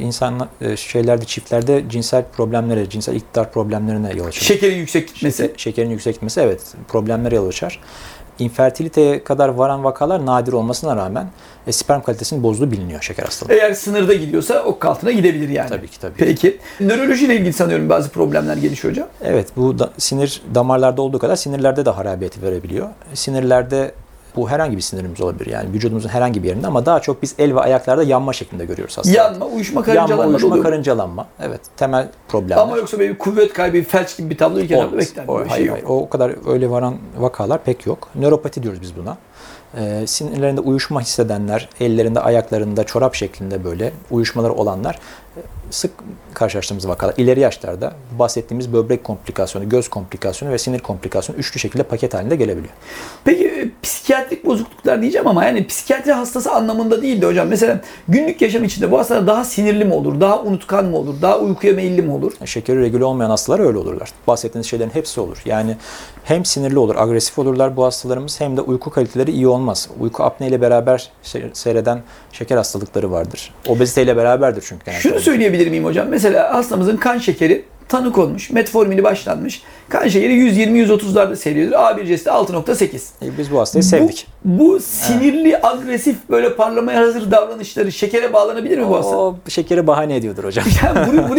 Çiftlerde cinsel problemlere, cinsel iktidar problemlerine yol açar. Şekerin yüksek gitmesi. Şekerin yüksek gitmesi evet problemlere yol açar. İnfertiliteye kadar varan vakalar nadir olmasına rağmen sperm kalitesinin bozduğu biliniyor şeker hastalığı. Eğer sınırda gidiyorsa ok altına gidebilir yani. Tabii ki, tabii. Peki. Nörolojiyle ilgili sanıyorum bazı problemler gelişiyor hocam. Evet bu sinir damarlarda olduğu kadar sinirlerde de harabiyet verebiliyor. Sinirlerde bu herhangi bir sinirimiz olabilir yani vücudumuzun herhangi bir yerinde ama daha çok biz el ve ayaklarda yanma şeklinde görüyoruz hastalığı. Yanma, uyuşma, karıncalanma Yanma, uyuşma, oluyor. karıncalanma. Evet temel problemler. Ama yoksa böyle bir kuvvet kaybı, felç gibi bir tablo ilk etapta Olmaz. beklenmiyor. Bir şey Hayır, yok. hayır. O kadar öyle varan vakalar pek yok. Nöropati diyoruz biz buna. Sinirlerinde uyuşma hissedenler, ellerinde, ayaklarında çorap şeklinde böyle uyuşmaları olanlar sık karşılaştığımız vakalar. İleri yaşlarda bahsettiğimiz böbrek komplikasyonu, göz komplikasyonu ve sinir komplikasyonu üçlü şekilde paket halinde gelebiliyor. Peki psikiyatrik bozukluklar diyeceğim ama yani psikiyatri hastası anlamında değil de hocam. Mesela günlük yaşam içinde bu hastalar daha sinirli mi olur, daha unutkan mı olur, daha uykuya meyilli mi olur? Şekeri regüle olmayan hastalar öyle olurlar. Bahsettiğiniz şeylerin hepsi olur. Yani hem sinirli olur, agresif olurlar bu hastalarımız hem de uyku kaliteleri iyi olmaz. Uyku apne ile beraber seyreden şeker hastalıkları vardır. Obezite ile beraberdir çünkü. Şunu söyleyebilir miyim hocam? Mesela hastamızın kan şekeri tanı konmuş. Metformini başlanmış. Kan şekeri 120-130'larda seyrediyor. A1C'si de 6.8. Biz bu hastayı sevdik. Bu sinirli, agresif, böyle parlamaya hazır davranışları şekere bağlanabilir mi bu hasta? O şekeri bahane ediyordur hocam. Yani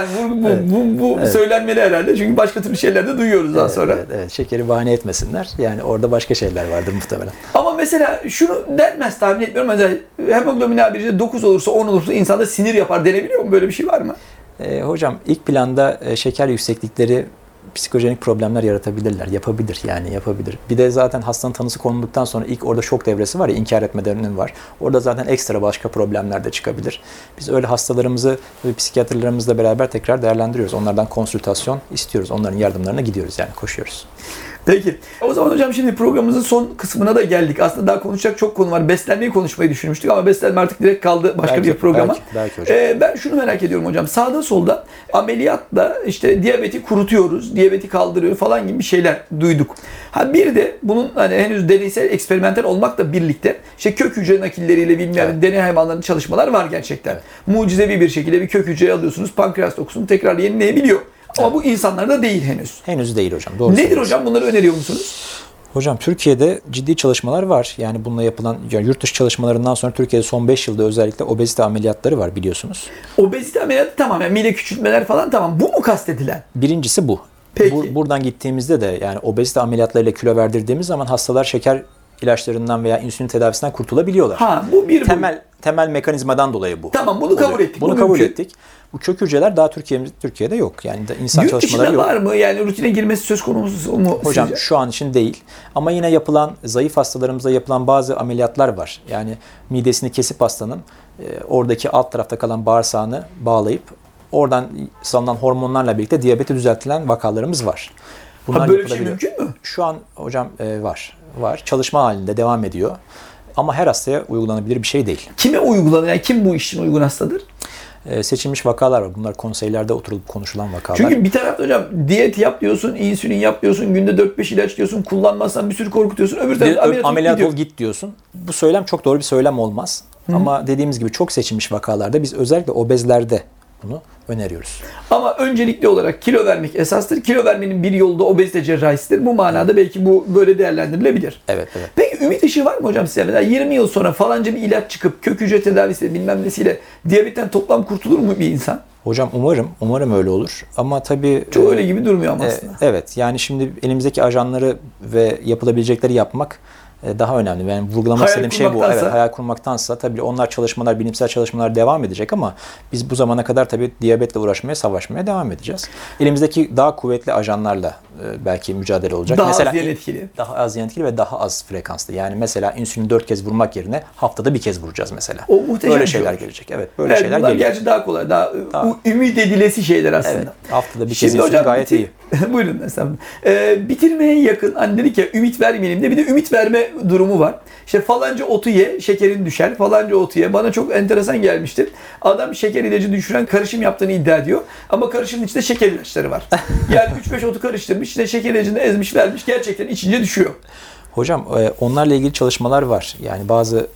bu söylenmeli herhalde. Çünkü başka türlü şeyler de duyuyoruz daha sonra. Evet, şekeri bahane etmesinler. Yani orada başka şeyler vardır muhtemelen. Ama mesela şunu denmez, tahmin etmiyorum. Mesela hemoglobin A1'de 9 olursa 10 olursa insanda sinir yapar denebiliyor mu? Böyle bir şey var mı? Hocam ilk planda şeker yükseklikleri psikojenik problemler yaratabilirler. Yapabilir. Bir de zaten hastanın tanısı konulduktan sonra ilk orada şok devresi var ya, inkar etme dönemi var. Orada zaten ekstra başka problemler de çıkabilir. Biz öyle hastalarımızı ve psikiyatrlarımızla beraber tekrar değerlendiriyoruz. Onlardan konsültasyon istiyoruz. Onların yardımlarına gidiyoruz, yani koşuyoruz. Peki. O zaman hocam şimdi programımızın son kısmına da geldik. Aslında daha konuşacak çok konu var. Beslenmeyi konuşmayı düşünmüştük ama beslenme artık direkt kaldı başka bir programa. Belki hocam. Ben şunu merak ediyorum hocam. Sağda solda ameliyatla işte diyabeti kurutuyoruz, diyabeti kaldırıyor falan gibi bir şeyler duyduk. Bir de bunun hani henüz deneysel, eksperimental olmakla birlikte işte kök hücre nakilleriyle bilmem deney hayvanlarının çalışmalar var gerçekten. Evet. Mucizevi bir şekilde bir kök hücreyi alıyorsunuz, pankreas dokusunu tekrar yenileyebiliyor. Ama bu insanlarda değil henüz. Henüz değil hocam. Doğru Nedir söylüyorsunuz. hocam? Bunları öneriyor musunuz? Hocam Türkiye'de ciddi çalışmalar var. Yani bununla yapılan yurt dışı çalışmalarından sonra Türkiye'de son 5 yılda özellikle obezite ameliyatları var, biliyorsunuz. Obezite ameliyatı tamam. Yani mide küçültmeler falan tamam. Bu mu kastedilen? Birincisi bu. Peki. Buradan gittiğimizde de yani obezite ameliyatlarıyla kilo verdirdiğimiz zaman hastalar şeker ilaçlarından veya insülin tedavisinden kurtulabiliyorlar. Bu bir temel mekanizmadan dolayı bu. Tamam, bunu kabul ettik. Bunu kabul ettik. Bu kök hücreler daha Türkiye'de yok. Yani insan çalışmaları yok. Var mı? Yani rutine girmesi söz konusu mu? Hocam sizce? şu an için değil. Ama yine yapılan, zayıf hastalarımızda yapılan bazı ameliyatlar var. Yani midesini kesip hastanın oradaki alt tarafta kalan bağırsağını bağlayıp oradan salınan hormonlarla birlikte diyabeti düzeltilen vakalarımız var. Bunlar böyle bir şey mümkün mü? Şu an hocam var. Çalışma halinde devam ediyor. Ama her hastaya uygulanabilir bir şey değil. Kime uygulanır? Yani kim bu iş için uygun hastadır? Seçilmiş vakalar var. Bunlar konseylerde oturulup konuşulan vakalar. Çünkü bir tarafta hocam diyet yap diyorsun, insülin yap diyorsun, günde 4-5 ilaç diyorsun, kullanmazsan bir sürü korkutuyorsun. Öbür tarafta ameliyat ol git diyorsun. Bu söylem çok doğru bir söylem olmaz. Ama dediğimiz gibi çok seçilmiş vakalarda biz özellikle obezlerde bunu öneriyoruz. Ama öncelikli olarak kilo vermek esastır. Kilo vermenin bir yolu da obezite cerrahisidir. Bu manada belki bu böyle değerlendirilebilir. Evet. Peki ümit ışığı var mı hocam size? Mesela 20 yıl sonra falanca bir ilaç çıkıp kök hücre tedavisiyle bilmem nesiyle diyabetten toplam kurtulur mu bir insan? Hocam umarım öyle olur. Ama tabii çok öyle gibi durmuyor ama aslında. Evet. Yani şimdi elimizdeki ajanları ve yapılabilecekleri yapmak daha önemli. Yani vurgulamak istediğim şey bu. Evet, hayal kurmaktansa tabii onlar çalışmalar, bilimsel çalışmalar devam edecek ama biz bu zamana kadar tabii diyabetle uğraşmaya, savaşmaya devam edeceğiz. Elimizdeki daha kuvvetli ajanlarla belki mücadele olacak. Daha mesela az yan etkili. Daha az yan etkili ve daha az frekanslı. Yani mesela insülin 4 kez vurmak yerine haftada bir kez vuracağız mesela. O muhteşem böyle şeyler gelecek. Evet, böyle şeyler bunlar gelecek. gerçi daha kolay, daha ümit edilesi şeyler aslında. Evet, haftada bir kez insülin gayet iyi. Buyurun estağfurullah. Bitirmeye yakın hani dedik ya ümit vermeyelim de bir de ümit verme durumu var. İşte falanca otu ye, şekerin düşer. Falanca otu ye. Bana çok enteresan gelmiştir. Adam şeker ilacı düşüren karışım yaptığını iddia ediyor. Ama karışımın içinde şeker ilaçları var. Yani 3-5 otu karıştırmış, içine şeker ilacını ezmiş, vermiş. Gerçekten içince düşüyor. Hocam onlarla ilgili çalışmalar var. Yani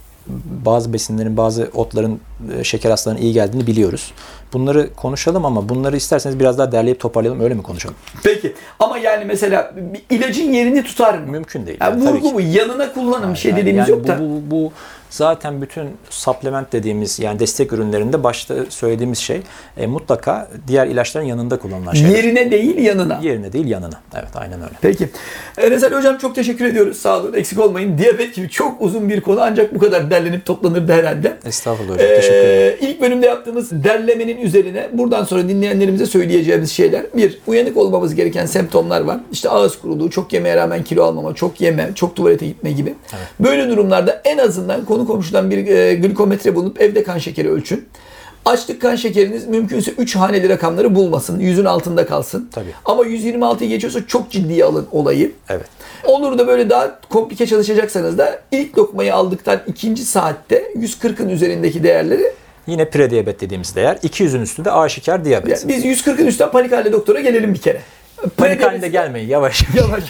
bazı besinlerin, bazı otların şeker hastalarına iyi geldiğini biliyoruz. Bunları konuşalım ama bunları isterseniz biraz daha derleyip toparlayalım, öyle mi konuşalım? Peki. Ama yani mesela ilacın yerini tutar mı? Mümkün değil. Yani tabii bu yanına kullanın bir şey dediğimiz yok da. Bu zaten bütün supplement dediğimiz yani destek ürünlerinde başta söylediğimiz şey mutlaka diğer ilaçların yanında kullanılan şeyler. Yerine değil yanına. Yerine değil yanına. Evet, aynen öyle. Peki. Enes Ali Hocam çok teşekkür ediyoruz. Sağ olun, eksik olmayın. Diyabet gibi çok uzun bir konu ancak bu kadar derlenip toplanırdı herhalde. Estağfurullah hocam. Teşekkür ederim. İlk bölümde yaptığımız derlemenin üzerine buradan sonra dinleyenlerimize söyleyeceğimiz şeyler. Bir, uyanık olmamız gereken semptomlar var. İşte ağız kuruluğu, çok yemeye rağmen kilo almama, çok yeme, çok tuvalete gitme gibi. Evet. Böyle durumlarda en azından konu komşudan bir glikometre bulunup evde kan şekeri ölçün. Açlık kan şekeriniz mümkünse 3 haneli rakamları bulmasın. 100'ün altında kalsın. Tabii. Ama 126'yı geçiyorsa çok ciddiye alın olayı. Evet. Olur da böyle daha komplike çalışacaksanız da ilk lokmayı aldıktan ikinci saatte 140'ın üzerindeki değerleri yine prediyabet dediğimiz değer. 200'ün üstünde aşikar diyabet. Yani biz 140'ın üstünden panik halde doktora gelelim bir kere. Panik halinde gelmeyin. Yavaş.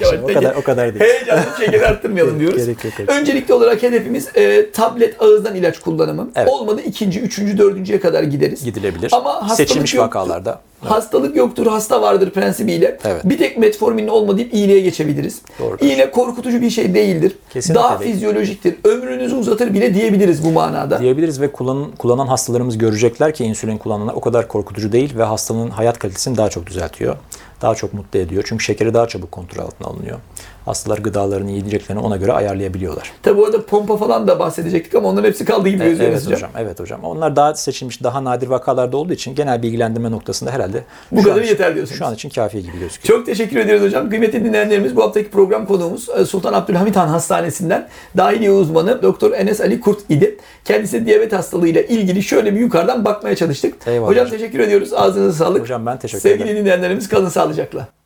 O kadar değil. Heyecanlı şekeri arttırmayalım diyoruz. Gerek yok. Öncelikli olarak hedefimiz tablet ağızdan ilaç kullanımı. Evet. Olmadı 2. 3. 4.'ye kadar gideriz. Gidilebilir. Ama seçilmiş vakalarda. Hastalık yoktur, hasta vardır prensibiyle. Evet. Bir tek metforminin olmadığı iyiliğe geçebiliriz. Doğrudur. İğne korkutucu bir şey değildir. Kesinlikle Daha değil. fizyolojiktir. Ömrünüzü uzatır bile diyebiliriz bu manada. Diyebiliriz ve kullanan hastalarımız görecekler ki insülin kullananlar o kadar korkutucu değil ve hastanın hayat kalitesini daha çok düzeltiyor. Daha çok mutlu ediyor. Çünkü şekeri daha çabuk kontrol altına alınıyor. Hastalar gıdalarını, yiyeceklerini ona göre ayarlayabiliyorlar. Tabi orada pompa falan da bahsedecektik ama onların hepsi kaldığı gibi gözleriniz Evet hocam. Evet hocam. Onlar daha seçilmiş, daha nadir vakalarda olduğu için genel bilgilendirme noktasında herhalde Bu şu kadar an- yeter diyorsunuz. Şu an için kafi gibi gözüküyor. Çok teşekkür ediyoruz hocam. Kıymetli dinleyenlerimiz, bu haftaki program konuğumuz Sultan Abdülhamit Han Hastanesi'nden dahiliye uzmanı Doktor Enes Ali Kurt idi. Kendisi diyabet hastalığıyla ilgili şöyle bir yukarıdan bakmaya çalıştık. Eyvallah Hocam hocam. teşekkür ediyoruz. Ağzınıza sağlık. Hocam ben teşekkür Sevgili ederim. dinleyenlerimiz kalın sağlıcakla.